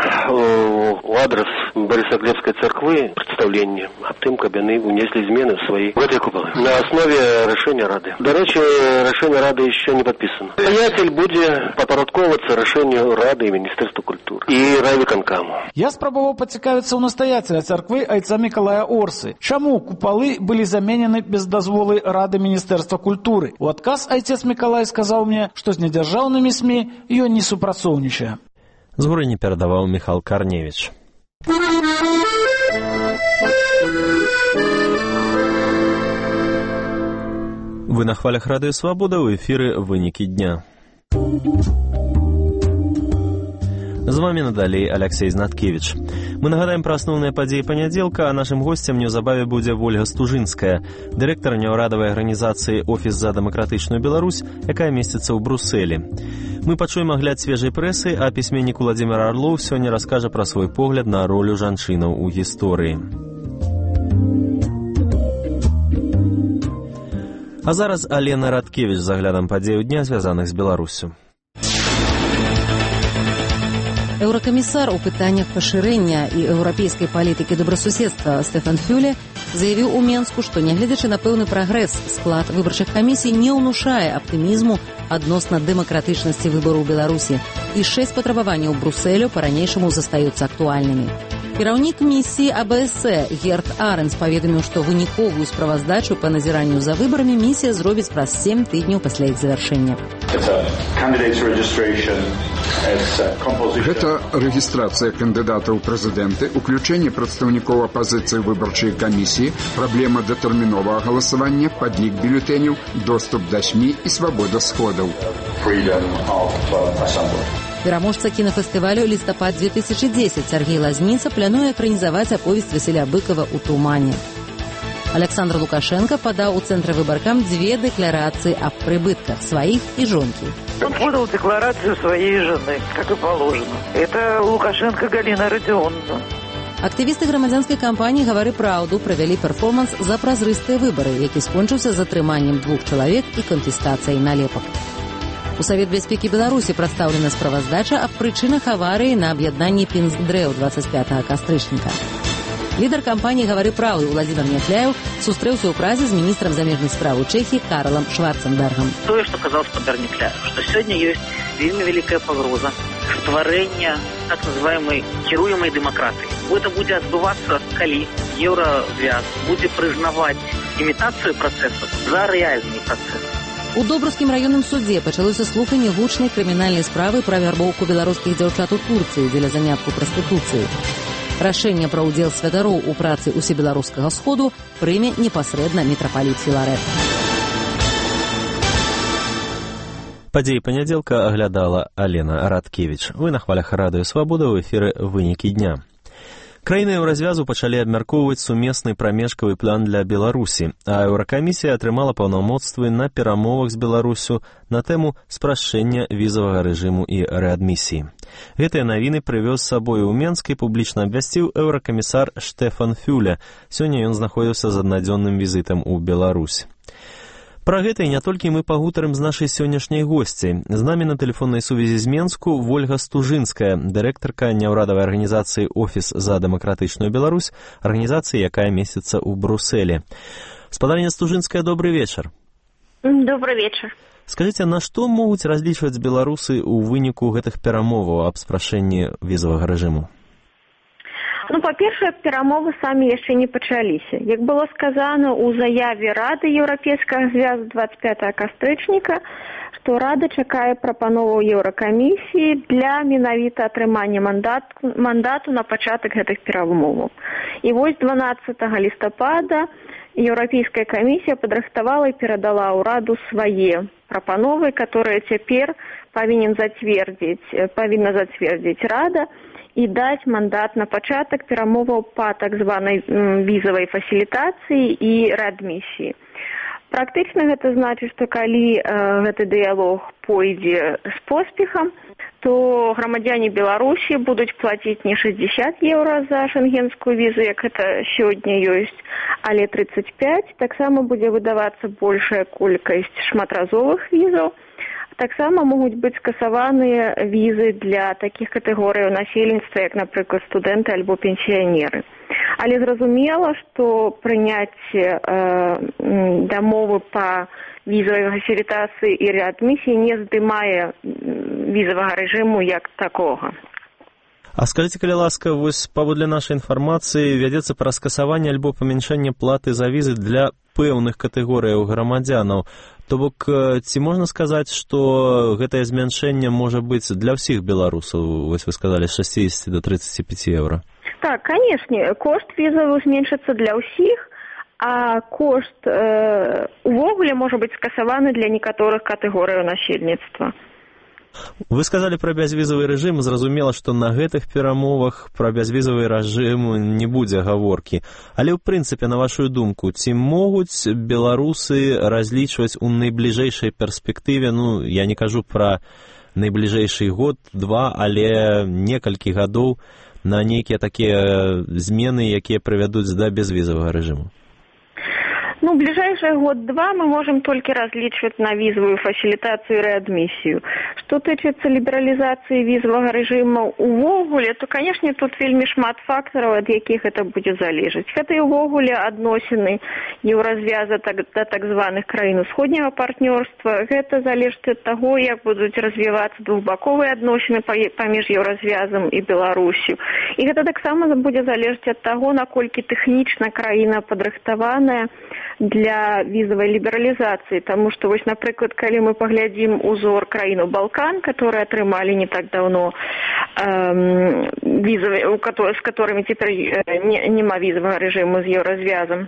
у адрес Барысаглебскай царквы прадстаўленне аб тым, каб яны унеслі змены в свои гэтыя купалы на основе рашэння рады. До речі, рашэнне рады еще не подписано. Настоятель будзе падпарадкоўвацца рашэнню рады і Міністэрства культуры і райвыканкаму. Я спрабаваў пацікавіцца ў настаяцеля царквы айца Мікалая Орсы. Чаму купалы былі заменены без дазволы рады Міністэрства культуры? У адказ айцец Мікалай сказаў мне, што з недзяржаўнымі СМІ ён не супрацоўнічае. З гурыні перадаваў Михал Карневіч. Вы на хвалях радыё Свабода, ў эфіры вынікі дня. З вами надалей Алексей Знаткевич. Мы нагадаем пра асноўныя падзеі панядзелка, а нашым госцем неўзабаве будзе Вольга Стужынская, дырэктар няўрадавай арганізацыі «Офіс за дэмакратычную Беларусь», якая месціцца ў Брусэлі. Мы пачуем агляд свежай прэсы, а пісьменнік Уладзімир Арлоў сёння раскажа пра свой погляд на ролю жанчынаў у гісторыі. А зараз Алена Радкевіч з аглядам падзею дня, звязаных з Беларусю. Еўракамісар у пытаннях пашырэння і еўрапейскай палітыкі добрасуседства Стэфан Фюле заявіў у Менску, што нягледзячы на пэўны прагрэс, склад выбарчых камісій не ўнушае аптымізму адносна дэмакратычнасці выбару ў Беларусі, і шэсць патрабаванняў Брусэлю па-ранейшаму застаюцца актуальнымі. Кіраўнік місіі А Б С Герт Аренс паведаміў, што выніковую справаздачу па назіранню за выбарамі місія зробіць праз сем тыдняў пасля іх завяршэння. Гэта рэгістрацыя кандыдатаў у прэзідэнты, уключэнне прадстаўнікоў апазіцыі выбарчай камісіі, праблема датэрміновага галасавання, падлік бюлетэняў, доступ да СМІ і свабода сходаў. Пераможца кінафестывалю «Лістапад две тысячи десять» Сергей Лазніца плануе экранізаваць аповесць Васіля Быкова «У тумане». Александр Лукашенко подал у Центра выборкам две декларации о прибытках своих и жонки. Он подал декларацию своей жены, как и положено. Это Лукашенко Галина Родионовна. Актывісты грамадзянскай кампаніі «Гавары праўду» правялі перформанс за празрыстыя выбары, які скончыўся затрыманнем двух чалавек і канфістацыяй налепак. У Савет бяспекі Беларусі прадстаўлена справаздача аб прычынах аварыі на аб'яднанні Пінск-Дрэў двадцать пятого кастрычніка. Лідар кампаніі «Гавары праўды» Владзімир Няфляеў сустрэўся ў Празе з міністрам замежных спраў у Чэхіі Карлам Шварценбергам. Тое, што казаў спадар Няфляеў, што сёння ёсць вельмі вялікая пагроза стварэння так называемай кіруемай дэмакратыі. Гэта будзе адбывацца, калі еўразвяз будзе прызнаваць імітацыю працэсу за рэальны працэс. У Добруцкім раённым судзе пачалося слуханне гучнай крымінальнай справы пра вярбоўку беларускіх дзяўчат у Турцыі дзеля занятку прастытуцыі. Рашэнне пра ўдзел святароў у працы усебеларускага сходу прыме непасрэдна мітрапаліт Філарэт. Падзеі панядзелка аглядала Алена Радкевіч. Вы на хвалях Радыё Свабода, ў эфіры «Вынікі дня». Краіны еўразвязу пачалі абмяркоўваць сумесны прамежкавы план для Беларусі, а Еўракамісія атрымала паўнамоцтвы на перамовах з Беларусю на тэму спрашчэння візавага рэжыму і рэадмісіі. Гэтыя навіны прывёз з сабою ў Менск і публічна абвясціў еўракамісар Штефан Фюле. Сёння ён знаходзіўся з аднадзённым візітам у Беларусь. Пра гэта і не толькі мы пагутарым з нашай сённяшняй госцяй. З намі на тэлефоннай сувязі з Менску Вольга Стужынская, дырэктарка няўрадавай арганізацыі «Офіс за дэмакратычную Беларусь», арганізацыі, якая месціцца ў Брусэлі. Спадарня Стужынская, добрый вечар. Добрый вечар. Скажыце, на што могуць разлічваць беларусы ў выніку гэтых перамоваў аб спрашэнні візавага рэжыму? Ну, па-першае, перамовы самі яшчэ не пачаліся. Як было сказана ў заяве Рады Еўрапейскага звязу двадцать пятого кастрычніка, што Рада чакае прапановаў Еўракамісіі для менавіта атрымання мандат, мандату на пачатак гэтых перамоваў. І вось дванаццатага лістапада Еўрапейская камісія падрыхтавала і перадала ў Раду свае прапановы, которые цяпер павінен зацвердзіць, павінна зацвердзіць Рада, і даць мандат на пачатак перамоваў па так званай візавай фасілітацыі і рэадмісіі. Практычна гэта значыць, што калі э, гэты дыялог пойдзе з поспехам, то грамадзяне Беларусі будуць плаціць не шэсцьдзесят еўра за шэнгенскую візу, як гэта сёння ёсць, але тридцать пять. Таксама будзе выдавацца большая колькасць шматразовых візаў. Таксама могуць быць скасаваныя візы для такіх катэгорыяў насельніцтва, як, напрыклад, студэнты альбо пенсіянеры. Але зразумела, што прыняцце э, дамовы па візавай фасілітацыі і рэадмісіі не здымае візавага рэжыму як такога. А скажите, калі ласка, вось паводле нашай інфармацыі вядзецца пра скасаванне альбо памяншэнне платы за візы для пэўных катэгорыяў грамадзянаў. То бок, ці можна сказаць, што гэтае змяншэнне можа быць для ўсіх беларусаў, вось вы сказалі, з шэсцідзесяці до тридцати пяти еўра? Так, канешне, кошт візавы зменшыцца для ўсіх, а кошт э, увогуле можа быць скасаваны для некаторых катэгорыяў насельніцтва. Вы сказалі пра бязвізавы рэжым, зразумела, што на гэтых перамовах пра бязвізавы рэжым не будзе гаворкі. Але ў прынцыпе, на вашу думку, ці могуць беларусы разлічваць у найбліжэйшай перспектыве, ну, я не кажу пра найбліжэйшы год, два, але некалькі гадоў на нейкія такія змены, якія прывядуць да бязвізавага рэжыму? Ну, ближайший год-два мы можем только различивать на визовую фасилитацию и реадмиссию. Что тычыцца либерализации визового режима увогуле, то, конечно, тут вельмі шмат факторов, от якіх это будет залежать. Это и увогуле адносіны еўразвяза так, до так званых краін усходняга партнерства. Это залежит от того, як будут развиваться двухбаковые адносіны паміж еўразвязам и Беларусью. И это таксама будет залежать от того, наколькі тэхнічна краіна падрыхтаваная для візавай лібералізацыі, таму што вось, напрыклад, калі мы паглядзім узор краіну Балкан, которые атрымалі не так давно э, візавай, з которыми цяпер не, нема візавага рэжыму з еўразвязам,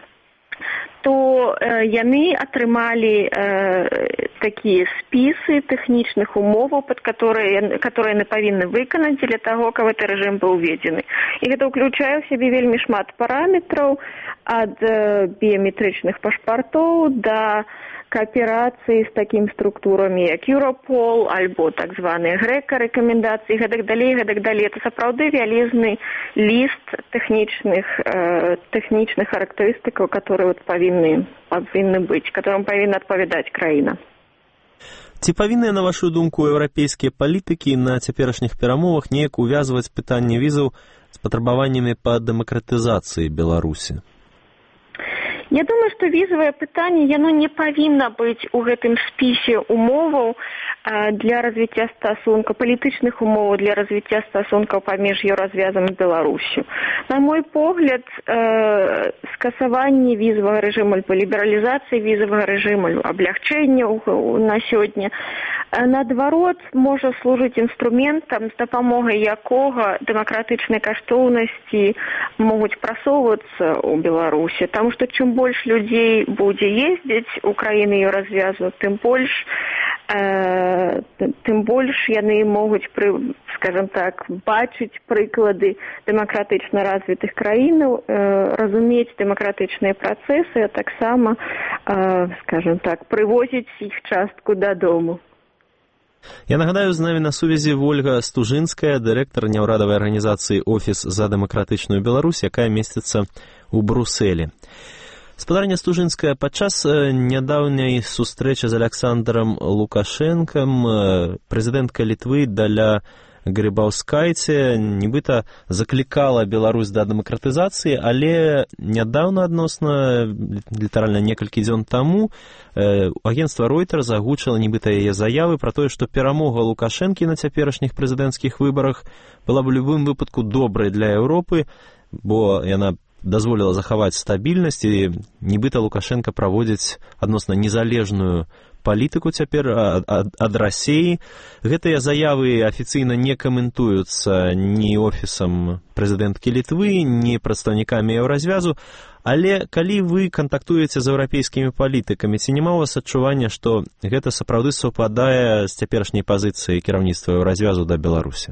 то э, яны атрымалі э, такія спісы тэхнічных умоваў, пад которые, которые яны павінны выканаць для таго, каб гэты рэжым быў уведзены. І гэта ўключае ў сябе вельмі шмат параметраў, ад э, біяметрычных пашпартоў да кааперацыі з такімі структурамі, як Europol, альбо так званыя грэка-рэкамендацыі, гэтак далей, гэтак далей. Это сапраўды вялізны ліст тэхнічных, э, тэхнічных характарыстыкаў, которые вот павінны, павінны быць, которым павінна адпавядаць краіна. Ці павінныя, на вашу думку, еўрапейскія палітыкі на цяперашніх перамовах неяк увязваць пытанне візаў з патрабаваннямі па дэмакратызацыі Беларусі? Я думаю, што візавае пытанне, яно не павінна быць у гэтым спісе умоваў, для развіцця стасункаў, палітычных умоваў для развіцця стасункаў паміж Еўразвязам і Беларусю. На мой погляд, скасаванне візавага рэжыму альбо лібералізацыі візавага рэжыму, аблягчэння на сёння, наадварот, можа служыць інструментам, з дапамогай якога дэмакратычныя каштоўнасці могуць прасоўвацца ў Беларусі. Таму што чым больш людзей будзе ездзіць у краіны Еўразвязу, тым больш э, тым больш яны могуць, пры, скажем так, бачыць прыклады дэмакратычна развітых краінаў, э, разумець дэмакратычныя працэсы, а таксама, э, скажем так, прывозіць іх частку дадому. Я нагадаю, з намі на сувязі Ольга Стужынская, дырэктар няўрадавай арганізацыі «Офіс за дэмакратычную Беларусь», якая месціцца ў Брусэлі. Спадарня Стужынская, падчас нядаўняй сустрэчы з Аляксандрам Лукашэнкам прэзідэнтка Літвы Даля Грыбаўскайце нібыта заклікала Беларусь да дэмакратызацыі, але нядаўна адносна, літаральна некалькі дзён таму, агенцтва Reuters агучыла нібыта яе заявы пра тое, што перамога Лукашэнкі на цяперашніх прэзідэнцкіх выбарах была б у любым выпадку добрай для Еўропы, бо яна дазволіла захаваць стабільнасць, і нібыта Лукашенко праводзіць адносна незалежную палітыку цяпер ад, ад, ад Расіі. Гэтыя заявы афіцыйна не каментуюцца ні офісам прэзідэнткі Літвы, ні прадстаўнікамі Еўразвязу, але калі вы кантактуеце з еўрапейскімі палітыкамі, ці няма у вас адчування, што гэта сапраўды супадае з цяперашняй пазіцыяй кіраўніцтва Еўразвязу да Беларусі?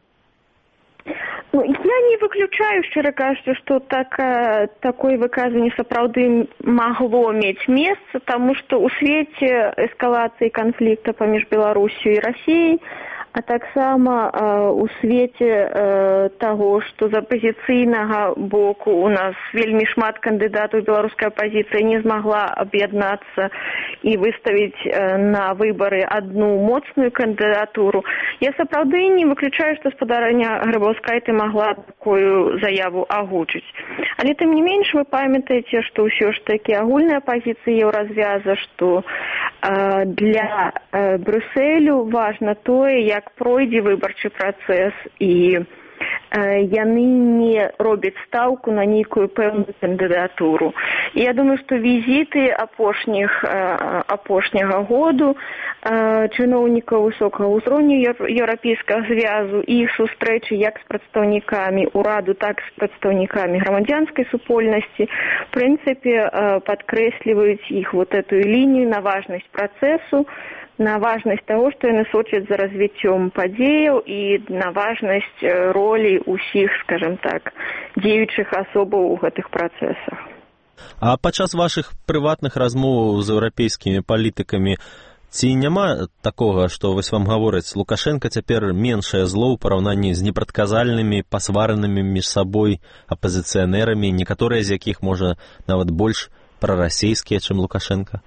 Ну, я не выключаю, шчыра кажучы, што так, такое выказванне сапраўды магло мець месца, таму што ў свеце эскалацыі канфлікта паміж Беларусю і Расіяй, а таксама э, у свеце э, таго, што з апазіцыйнага боку у нас вельмі шмат кандыдатаў, беларуская апазіцыя не змагла аб'яднацца і выставіць э, на выбары адну моцную кандыдатуру. Я сапраўды не выключаю, што спадарня Грыбаўскайты могла такую заяву агучыць. Але тым не менш вы памятаеце, што ўсё ж такі агульная пазіцыя Еўразвяза, што э, для э, Брюсселю важна тое, як пройдзе выбарчы працэс, і э, яны не робяць стаўку на нейкую пэўную кандыдатуру. І я думаю, што візіты апошніх, э, апошняга году э, чыноўнікаў высокага ўзроўню Еўрапейскага звязу і іх сустрэчы як з прадстаўнікамі ўраду, так з прадстаўнікамі грамадзянскай супольнасці, в прынцыпе, э, падкрэсліваюць іх вот эту лінію на важнасць працэсу, на важнасць таго, што яны сочаць за развіццём падзеяў і на важнасць ролі ўсіх, скажем так, дзеючых асобаў у гэтых працэсах. А падчас вашых прыватных размоваў з еўрапейскімі палітыкамі ці няма такога, што вось вам гавораць, Лукашенко цяпер меншае зло ў параўнанні з непрадказальнымі, пасваранымі між сабой апазіцыянерамі, некаторыя з якіх, можа, нават больш прарасійскія, чым Лукашенко?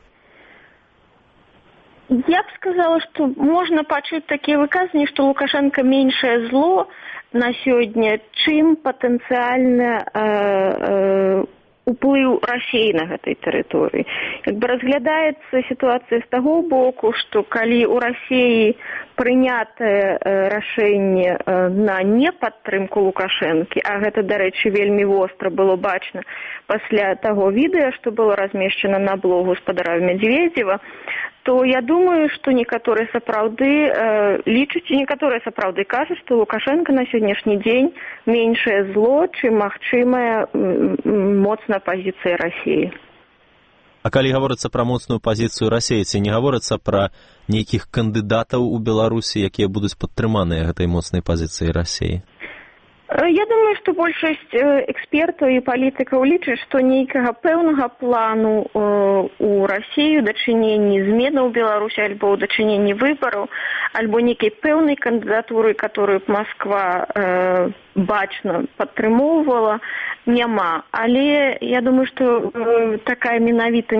Я б сказала, што можна пачуць такія выказанні, што Лукашенко меншае зло на сёння, чым патэнцыяльна э, э, уплыў Расіі на гэтай тэрыторыі. Як бы разглядаецца сітуацыя з таго боку, што калі ў Расіі прынятае э, рашэнне э, на непадтрымку Лукашэнкі, а гэта, дарэчы, вельмі востра было бачна пасля таго відэа, што было размешчана на блогу спадара Медведзева, то я думаю, што некаторыя сапраўды э, лічаць, і некаторыя сапраўды кажуць, што Лукашенко на сённяшні дзень меншае зло, чым магчымая моцная пазіцыя Расіі. А калі гаворыцца пра моцную пазіцыю Расіі, ці не гаворыцца пра нейкіх кандыдатаў у Беларусі, якія будуць падтрыманыя гэтай моцнай пазіцыяй Расіі? Я думаю, што большасць экспертаў і палітыкаў лічаць, што нейкага пэўнага плану у Расію дачыненні зменаў у Беларусі альбо ў дачыненні выбараў, альбо нейкай пэўнай кандыдатуры, которую Москва э, бачна падтрымоўвала, няма. Але я думаю, што э, такая менавіта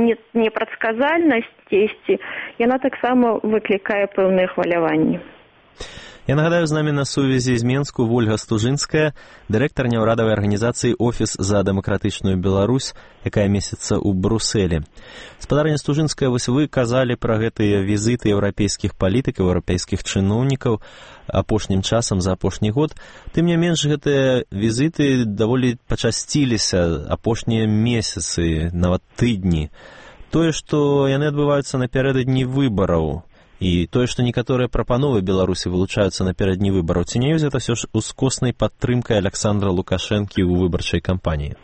непрадказальнасць дзесьці, яна таксама выклікае пэўныя хваляванні. Я нагадаю, з намі на сувязі з Менску Вольга Стужынская, дырэктар няўрадавай арганізацыі «Офіс за дэмакратычную Беларусь», якая месяца ў Брусэлі. Спадарня Стужынская, вось вы казалі пра гэтыя візіты еўрапейскіх палітыкаў, еўрапейскіх чыноўнікаў апошнім часам за апошні год. Тым не менш, гэтыя візіты даволі пачасціліся апошнія месяцы, нават тыдні. Тое, што яны адбываюцца напярэдадні выбараў, і тое, што некаторыя прапановы Беларусі вылучаюцца напярэдадні выбараў, ці не ёсць гэта ўсё ж ускоснай падтрымкай Александра Лукашэнкі ў выбарчай кампаніі?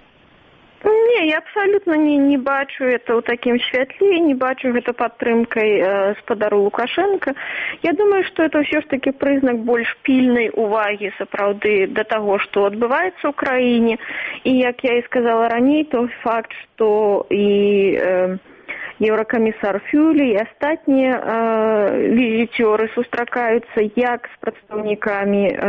Не, я абсолютно не, не бачу это ў такім святле, не бачу гэта падтрымкай э, спадару Лукашенко. Я думаю, што это ўсё ж такі прызнак больш пільнай увагі сапраўды да таго, што адбываецца ў краіне. І, як я і сказала раней, той факт, што і э, еўракамісар Фюле і астатнія э, візітёры сустракаюцца як з прадстаўнікамі э,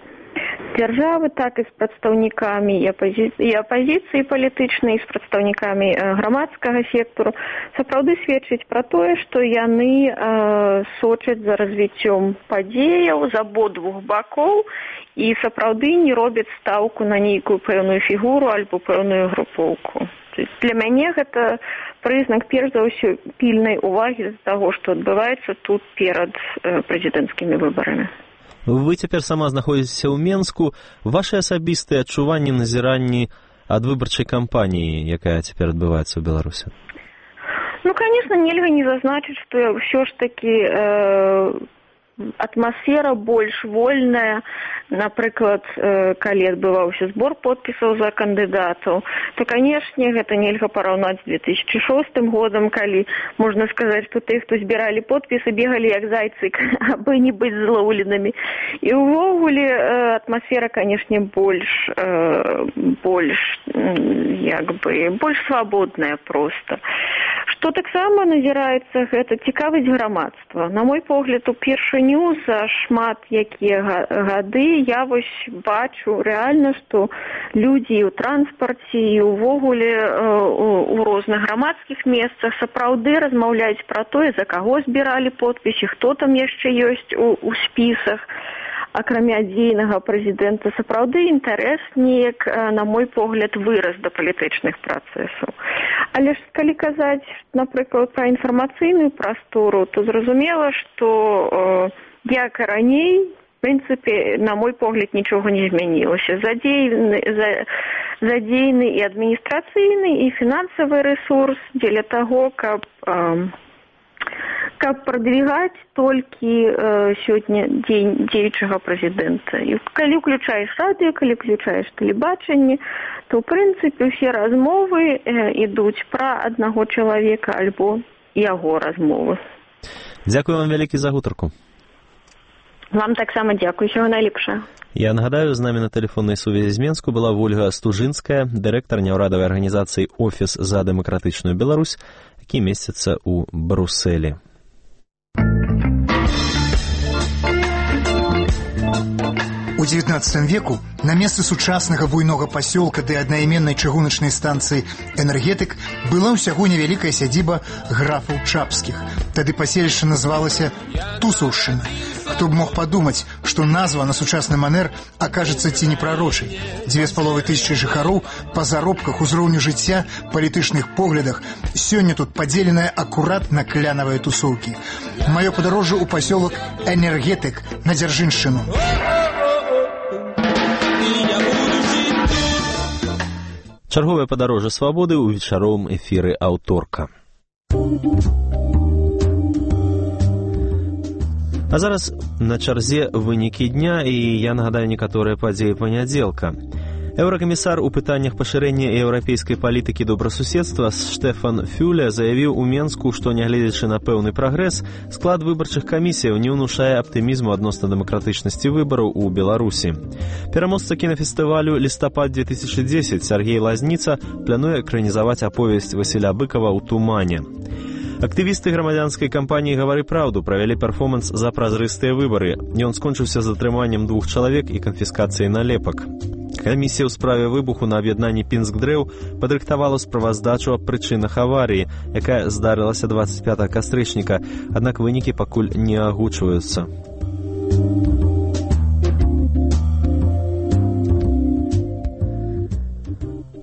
дзяржавы, так і з прадстаўнікамі і апазіцыі, і апазіцыі палітычнай, і з прадстаўнікамі э, грамадскага сектару, сапраўды сведчыць пра тое, што яны э, сочаць за развіццём падзеяў з абодвух бакоў і сапраўды не робяць стаўку на нейкую пэўную фігуру альбо пэўную групоўку. Для мяне гэта прызнак, перш за ўсё, пільнай увагі з таго, што адбываецца тут перад э, прэзідэнцкімі выбарамі. Вы цяпер сама знаходзіцеся ў Менску. Вашы асабістыя адчуванні, назіранні ад выбарчай кампаніі, якая цяпер адбываецца ў Беларусі? Ну, конечно, нельга не зазначыць, што ўсё ж такі э, атмасфера больш вольная. Напрыклад, э, калі адбываўся збор подпісаў за кандыдатаў, то, канешне, гэта нельга параўнаць з две тысячы шостым годам, калі можна сказаць, што тыя, хто збіралі подпісы, бегалі як зайцы, абы не быць злоўленымі. І ўвогуле э, атмасфера, канешне, больш, э, больш, як бы, больш свабодная проста. Што таксама назіраецца, гэта цікавасць грамадства. На мой погляд, упершыню за шмат якія гады я вось бачу рэальна, што людзі ў транспарце і ўвогуле у розных грамадскіх месцах сапраўды размаўляюць пра тое, за каго збіралі подпісы, хто там яшчэ ёсць у, у спісах. Акрамя дзейнага прэзідэнта, сапраўды інтарэс неяк, на мой погляд, вырас да палітычных працэсаў. Але ж калі казаць, напрыклад, пра інфармацыйную прастору, то зразумела, што як і раней, в прынцыпе, на мой погляд, нічога не змянілася. Задзейны, задзейны і адміністрацыйны, і фінансавы рэсурс дзеля таго, каб каб прадвігаць толькі э, сёння дзень дзеючага прэзідэнта. І калі ўключаеш радыё, калі ўключаеш тэлебачанне, то, ў прынцыпе, усе размовы э, ідуць пра аднаго чалавека альбо яго размовы. Дзякую вам вялікі за гутарку. Вам таксама дзякую, усяго найлепшага. Я нагадаю, з намі на тэлефоннай сувязі з Менску была Вольга Стужынская, дырэктар няўрадавай арганізацыі «Офіс за дэмакратычную Беларусь», які месяца ў Брусэлі. У дзевятнаццатым веку на месцы сучаснага буйнога пасёлка ды аднайменнай чыгуначнай станцыі «Энергетык» была ўсяго невялікая сядзіба графаў Чапскіх. Тады паселішча называлася Тусаўшчына. Хто б мог падумаць, што назва на сучасны манер акажацца ці не прарочай. Дзве з паловай тысячы жыхароў па заробках, узроўню жыцця, палітычных поглядах сёння тут падзеленая акурат на клянавыя тусоўкі. Маё падарожжа ў пасёлак «Энергетык» на Дзяржыншчыну. Чарговае падарожжа свабоды ў вечаровым эфіры «Аўторка». А зараз на чарзе вынікі дня, і я нагадаю некаторыя падзеі панядзелка. Еўракамісар у пытаннях пашырэння еўрапейскай палітыкі добрасуседства Штефан Фюле заявіў у Менску, што, нягледзячы на пэўны прагрэс, склад выбарчых камісіяў не ўнушае аптымізму адносна дэмакратычнасці выбараў у Беларусі. Пераможца кінафестывалю «Лістапад две тысячи десять» Сергей Лазніца плануе экранізаваць аповесць Васіля Быкова ў «Тумане». Актывісты грамадзянскай кампаніі «Гавары праўду» правялі перформанс за празрыстыя выбары. Ён скончыўся затрыманнем двух чалавек і канфіскацыяй налепак. Камісія ў справе выбуху на аб'яднанні Пінск-Дрэў падрыхтавала справаздачу аб прычынах аварыі, якая здарылася дваццаць пятага кастрычніка, аднак вынікі пакуль не агучваюцца.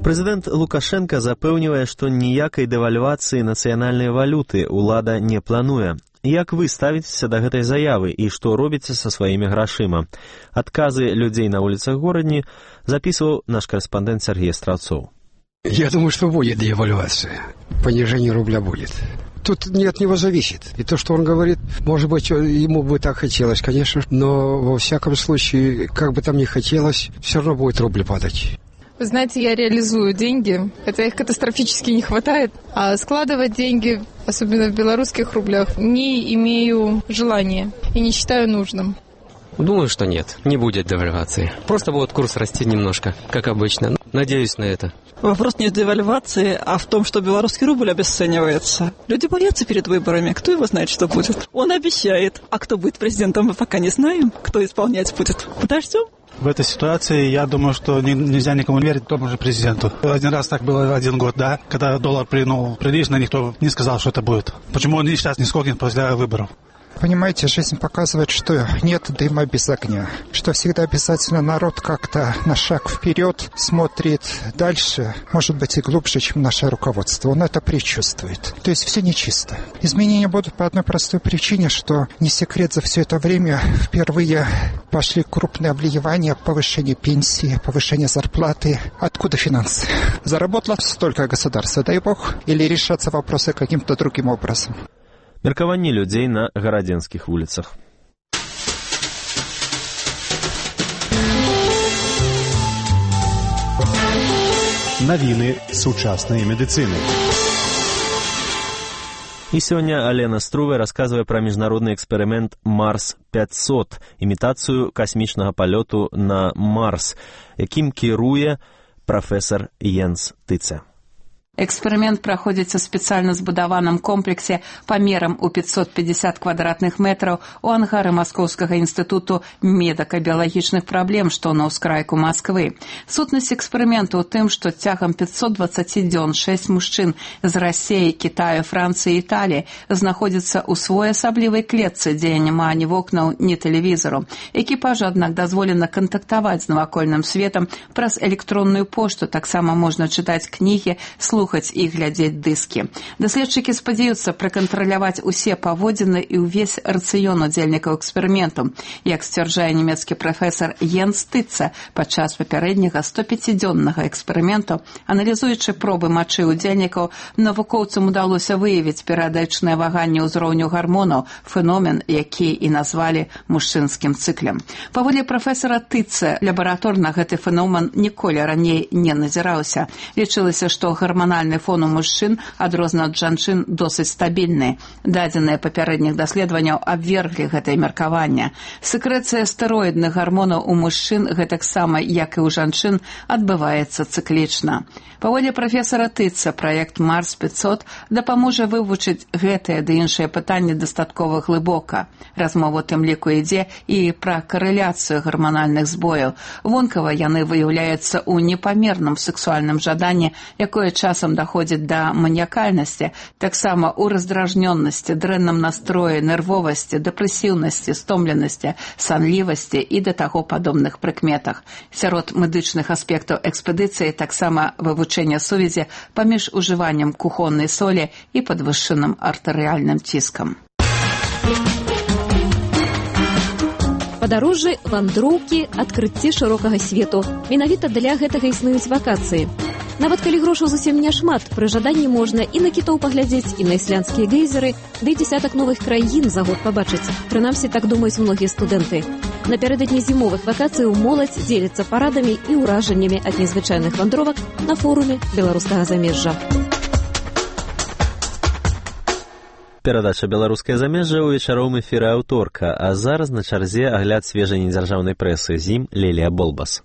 Прэзідэнт Лукашенка запэўнівае, што ніякай дэвальвацыі нацыянальнай валюты ўлада не плануе. Як вы ставіцеся да гэтай заявы і што робіце са сваімі грашыма? Адказы людзей на улицах горадні записывал наш корреспондент Сергей Страцов. Я думаю, что будет девальвация. Понижение рубля будет. Тут не от него зависит. И то, что он говорит, может быть, ему бы так хотелось, конечно, но во всяком случае, как бы там ни хотелось, все равно будет рубль падать. Вы знаете, я реализую деньги, хотя их катастрофически не хватает. А складывать деньги, особенно в белорусских рублях, не имею желания и не считаю нужным. Думаю, что нет, не будет девальвации. Просто будет курс расти немножко, как обычно. Надеюсь на это. Вопрос не в девальвации, а в том, что белорусский рубль обесценивается. Люди боятся перед выборами. Кто его знает, что будет? Он обещает. А кто будет президентом, мы пока не знаем. Кто исполнять будет? Подождем. В этой ситуации я думаю, что не, нельзя никому верить, тому же президенту. Один раз так было один год, да, когда доллар принул прилично, никто не сказал, что это будет. Почему он сейчас не скокнет после выборов? Понимаете, жизнь показывает, что нет дыма без огня, что всегда обязательно народ как-то на шаг вперед смотрит дальше, может быть и глубже, чем наше руководство. Он это предчувствует. То есть все нечисто. Изменения будут по одной простой причине, что не секрет, за все это время впервые пошли крупные обливания, повышение пенсии, повышение зарплаты. Откуда финансы? Заработало столько государства, дай бог, или решатся вопросы каким-то другим образом? Меркаванне людзей на гарадзенскіх вуліцах. Навіны сучаснай медыцыны. І сёння Алена Струве расказвае пра міжнародны эксперымент Марс пятьсот, імітацыю касмічнага палёту на Марс, якім кіруе прафесар Йенс Тыце. Эксперымент праходзіць у спецыяльна збудаваным комплексе памерам у пятьсот пятьдесят квадратных метраў у ангары Маскоўскага інстытуту медыка-біялагічных праблем, што на ўскрайку Масквы. Сутнасць эксперыменту ў тым, што цягам пятьсот двадцать дзён шэсць мужчын з Расіі, Кітаю, Францыі і Італіі знаходзяцца ў своеасаблівай клетцы, дзе няма ні вокнаў, ні тэлевізару. Экіпажу, аднак, дазволена кантактаваць з навакольным светам праз электронную пошту, таксама можна чытаць кнігі, слухаць і глядзець дыскі. Даследчыкі спадзяюцца пракантраляваць усе паводзіны і ўвесь рацыён удзельнікаў эксперыменту, як сцвярджае нямецкі прафесар Йенс Тыце падчас папярэдняга стопяцідзённага эксперыменту, аналізуючы пробы мачы удзельнікаў, навукоўцам удалося выявіць перыядычнае ваганне ўзроўню гармонаў, феномен, які і назвалі мужчынскім цыклем. Паводле прафесара Тыце, лабараторна гэты феномен ніколі раней не назіраўся. Лічылася, што гармональны фон у мужчын, адрозна ад жанчын, досыць стабільны. Дадзеныя папярэдніх даследаванняў абверглі гэтае меркаванне. Сэкрэцыя стэроідных гармонаў у мужчын, гэтаксама, як і ў жанчын, адбываецца цыклічна. Паводле прафесара Тыце, праект Марс пятьсот дапаможа вывучыць гэтыя ды іншыя пытанні дастаткова глыбока. Размова тым ліку ідзе і пра карэляцыю гарманальных збояў. Вонкава яны выяўляюцца ў непамерным сексуальным жаданні, якое часам даходзіць да маніякальнасці, таксама ў раздражнёнасці, дрэнным настроі, нервовасці, дэпрэсіўнасці, стомленасці, санлівасці і да таго падобных прыкметах. Сярод медычных аспектаў экспедыцыі таксама вывучэнне сувязі паміж ужываннем кухоннай солі і падвышаным артэрыяльным ціскам. Падарожжы, вандроўкі, адкрыцці шырокага свету. Менавіта для гэтага існуюць вакацыі. Нават калі грошаў зусім няшмат, пры жаданні можна і на кітоў паглядзець, і на ісландскія гейзеры, ды і дзесятак новых краін за год пабачыць. Прынамсі, так думаюць многія студэнты. Напярэдадні зімовых вакацыяў моладзь дзеліцца парадамі і ўражаннямі ад незвычайных вандровак на форуме беларускага замежжа. Перадача «Беларускае замежжа» ў вечаровым эфіры аўторка, а зараз на чарзе агляд свежай недзяржаўнай прэсы. З ім Лелія Болбас.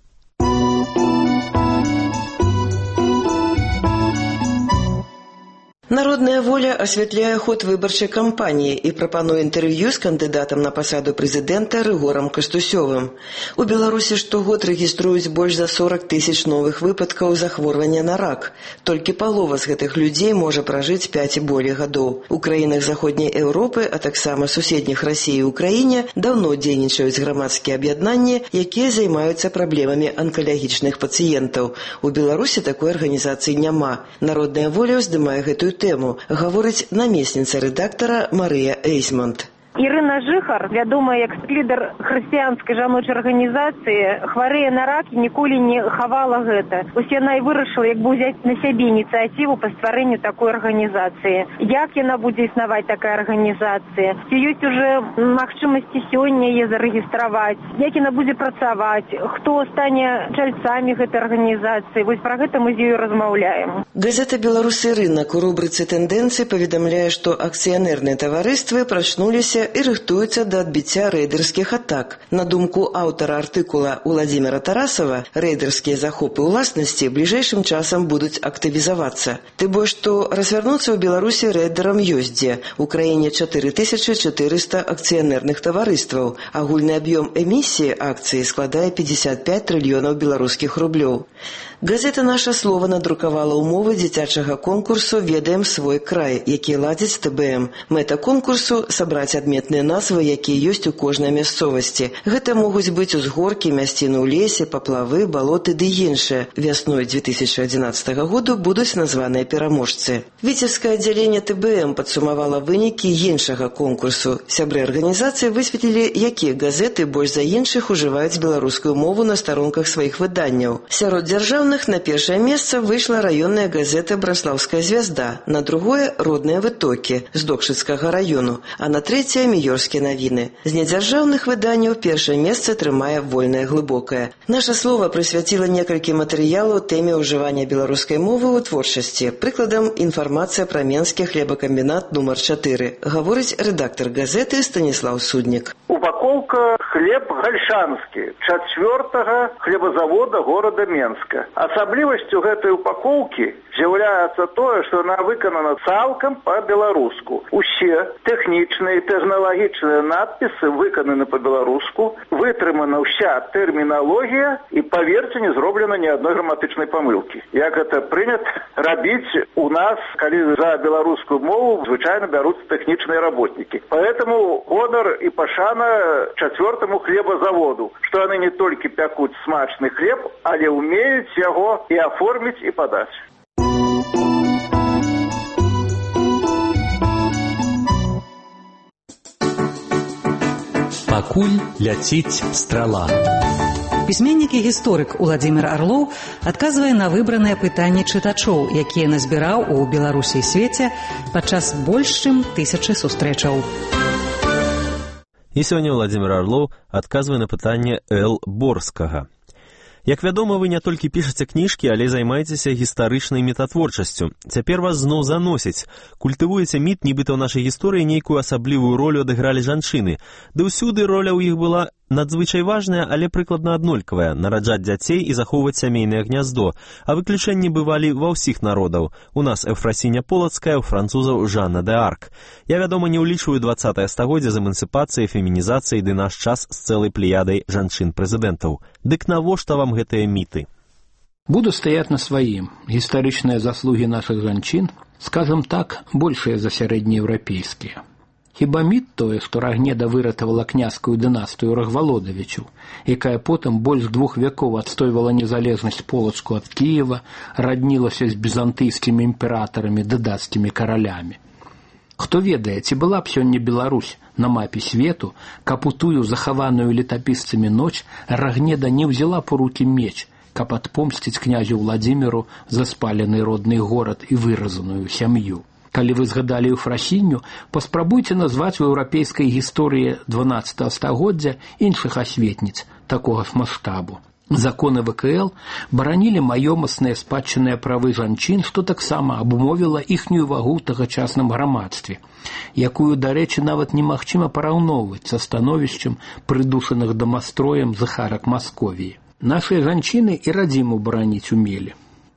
Народная воля асвятляе ход выбарчай кампаніі і прапануе інтэрв'ю з кандыдатам на пасаду прэзідэнта Рыгорам Кастусёвым. У Беларусі штогод рэгіструюць больш за сорок тысяч новых выпадкаў захворвання на рак. Толькі палова з гэтых людзей можа пражыць пяць і болей гадоў. У краінах заходняй Еўропы, а таксама суседніх Расіі і Украіне даўно дзейнічаюць грамадскія аб'яднанні, якія займаюцца праблемамі анкалагічных пацыентаў. У Беларусі такой арганізацыі няма. Народная воля ўздымае гэтую тэму, гаворыць намесніца рэдактара Марыя Эйсмонт. Ірына Жыхар, вядомая як лідар хрысціянскай жаночай арганізацыі, хварэе на рак і ніколі не хавала гэта. Вось яна і вырашыла, як бы ўзяць на сябе ініцыятыву па стварэнню такой арганізацыі. Як яна будзе існаваць такая арганізацыя? Ці ёсць уже магчымасці сёння яе зарэгістраваць? Як яна будзе працаваць? Хто стане чальцамі гэтай арганізацыі? Вось пра гэта мы з ёй размаўляем. Газета «Беларусы рынак» у рубрыцы «Тэндэнцыі» паведамляе, што акцыянерныя таварыствы прачнуліся і рыхтуюцца да адбіцця рэйдэрскіх атак. На думку аўтара артыкула Уладзіміра Тарасава, рэйдэрскія захопы ўласнасці бліжэйшым часам будуць актывізавацца. Ты больш што развярнуцца ў Беларусі рэйдэрам ёсць дзе. У краіне чатыры тысячы чатырыста акцыянерных таварыстваў. Агульны аб'ём эмісіі акцыі складае пятьдесят пять трыльёнаў беларускіх рублёў. Газета «Наша слова» надрукавала ўмовы дзіцячага конкурсу «Ведаем свой край», які ладзіць тэ бэ эм. Мэта конкурсу – сабраць адметныя назвы, якія ёсць у кожнай мясцовасці. Гэта могуць быць узгоркі, мясціны ў лесе, паплавы, балоты ды іншыя. Вясной две тысячи адзінаццатага году будуць названыя пераможцы. Віцебскае аддзяленне тэ бэ эм падсумавала вынікі іншага конкурсу. Сябры арганізацыі высветлілі, якія газеты больш за іншых ужываюць беларускую мову на старонках сваіх выданняў. Сярод дзяржаўных на першае месца выйшла раённая газета «Браслаўская звязда», на другое – «Родныя вытокі» з Докшыцкага раёну, а на трэцяе – «Міёрскія навіны». З недзяржаўных выданняў першае месца трымае «Вольная глыбокая». Наша слова прысвяціла некалькі матэрыялаў тэме ўжывання беларускай мовы ў творчасці. Прыкладам, інфармацыя пра менскі хлебакамбінат нумар чатыры, гаворыць рэдактар газеты Станіслаў Суднік. Упаковка хлеб гальшанскі чацвёртага хлебазавода горада Менска. Асаблівасцю гэтай упакоўкі з'яўляецца тое, што яна выканана цалкам па-беларуску. Усе тэхнічныя і тэхналагічныя надпісы выкананы па-беларуску, вытрымана ўся тэрміналогія і, паверце, не зроблена ні адной граматычнай памылкі. Як гэта прынята рабіць у нас, калі за беларускую мову звычайна бяруцца тэхнічныя работнікі. Поэтому гонар і пашана чацвёртаму хлебазаводу, што яны не толькі пякуць смачны хлеб, але ўмеюць яго і аформіць, і падаць. Пакуль ляціць страла. Пісьменнік і гісторык Уладзімір Арлоў адказвае на выбраныя пытанні чытачоў, якія назбіраў у Беларусі і свеце падчас больш чым тысячы сустрэчаў. І сёння Уладзімір Арлоў адказвае на пытанне Л. Борскага. Як вядома, вы не толькі пішаце кніжкі, але займаецеся гістарычнай метатворчасцю. Цяпер вас зноў заносіць. Культывуеце міт, нібыта ў нашай гісторыі нейкую асаблівую ролю адыгралі жанчыны. Ды ўсюды роля ў іх была надзвычай важная, але прыкладна аднолькавая – нараджаць дзяцей і захоўваць сямейнае гняздо. А выключэнні бывалі ва ўсіх народаў. У нас Эфрасіня Полацкая, у французаў Жанна д'Арк. Я, вядома, не ўлічваю дваццатае стагоддзя з эмансіпацыяй, фемінізацыяй ды наш час з цэлай плеядай жанчын-прэзідэнтаў. Дык навошта вам гэтыя міты? Буду стаяць на сваім. Гістарычныя заслугі нашых жанчын, скажам так, большыя за сярэднееўрапейскія. Хіба міт тое, што Рагнеда выратавала княскую дынастыю Рагвалодавічаў, якая потым больш двух вякоў адстойвала незалежнасць Полацку ад Кіева, раднілася з бізантыйскімі імператарамі ды дацкімі каралямі. Хто ведае, ці была б сёння Беларусь на мапе свету, каб у тую захаваную летапісцамі ноч Рагнеда не ўзяла па рукі меч, каб адпомсціць князю Владзіміру за спалены родны горад і выразаную сям'ю. Калі вы згадалі Эфрасіню, паспрабуйце назваць у еўрапейскай гісторыі дванаццатага стагоддзя іншых асветніц такога ж маштабу. Законы вэ ка эл баранілі маёмасныя спадчынныя правы жанчын, што таксама абумовіла іхнюю вагу ў тагачасным грамадстве, якую, дарэчы, нават немагчыма параўноўваць са становішчам прыдушаных дамастроем захарак Масковіі. Нашыя жанчыны і радзіму бараніць умелі.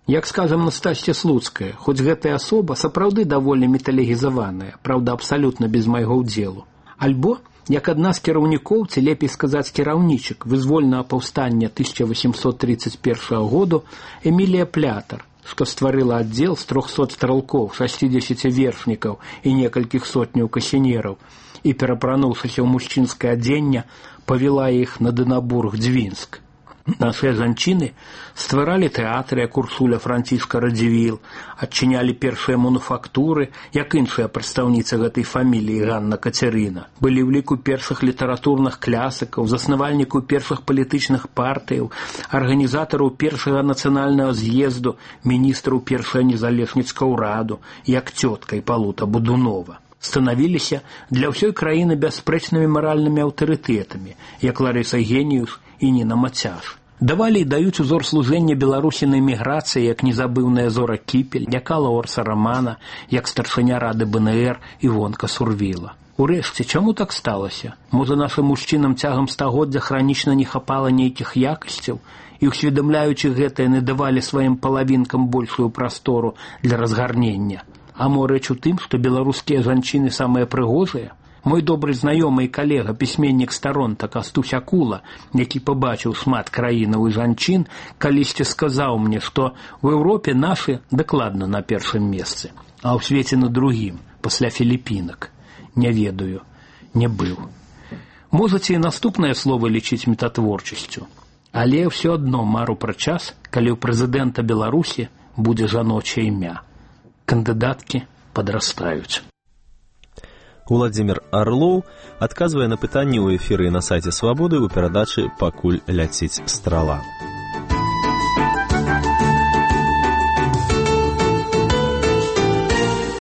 Як скажам Настасья Слуцкая, хоць гэтая асоба сапраўды даволі міталегізаваная, праўда, абсалютна без майго ўдзелу. Альбо, як адна з кіраўнікоў, ці лепей сказаць кіраўнічак вызвольнага паўстання тысяча восемьсот тридцать первого году Эмілія Плятар, што стварыла аддзел з трохсот стралкоў, шасцідзесяці вершнікаў і некалькіх сотняў касінераў, і, перапрануўшыся ў мужчынскае адзенне, павела іх на Дынабург-Дзвінск. Нашыя жанчыны стваралі тэатры, як Урсуля Францішка Радзівіл, адчынялі першыя мануфактуры, як іншыя прадстаўніцы гэтай фаміліі Ганна Кацярына. Былі ў ліку першых літаратурных клясыкаў, заснавальнікаў першых палітычных партыяў, арганізатараў першага нацыянальнага з'езду, міністраў першага незалежніцкага ўраду, як цётка Іпалута Будунова. Станавіліся для ўсёй краіны бясспрэчнымі маральнымі аўтарытэтамі, як Ларыса Геніус і Ніна Мацяш. Давалі і даюць узор служэння Беларусі на эміграцыі, як незабыўная Зора Кіпель, як Алла Орса Рамана, як старшыня рады бэ эн ер Івонка Сурвіла. Урэшце, чаму так сталася? Можа, нашым мужчынам цягам стагоддзя хранічна не хапала нейкіх якасцяў, і, усведамляючы гэта, яны давалі сваім палавінкам большую прастору для разгарнення. А мо рэч у тым, што беларускія жанчыны самыя прыгожыя? Мой добры знаёмы і калега, пісьменнік Старонта Кастусь Акула, які пабачыў шмат краінаў і жанчын, калісьці сказаў мне, што ў Еўропе нашы дакладна на першым месцы, а ў свеце на другім, пасля Філіпінак. Не ведаю, не быў. Можаце і наступнае слова лічыць метатворчасцю, але ўсё адно мару пра час, калі ў прэзідэнта Беларусі будзе жаночае імя. Кандыдаткі падрастаюць. Уладзімір Арлоў адказвае на пытанні ў эфіры на сайце Свабоды ў перадачы «Пакуль ляціць страла».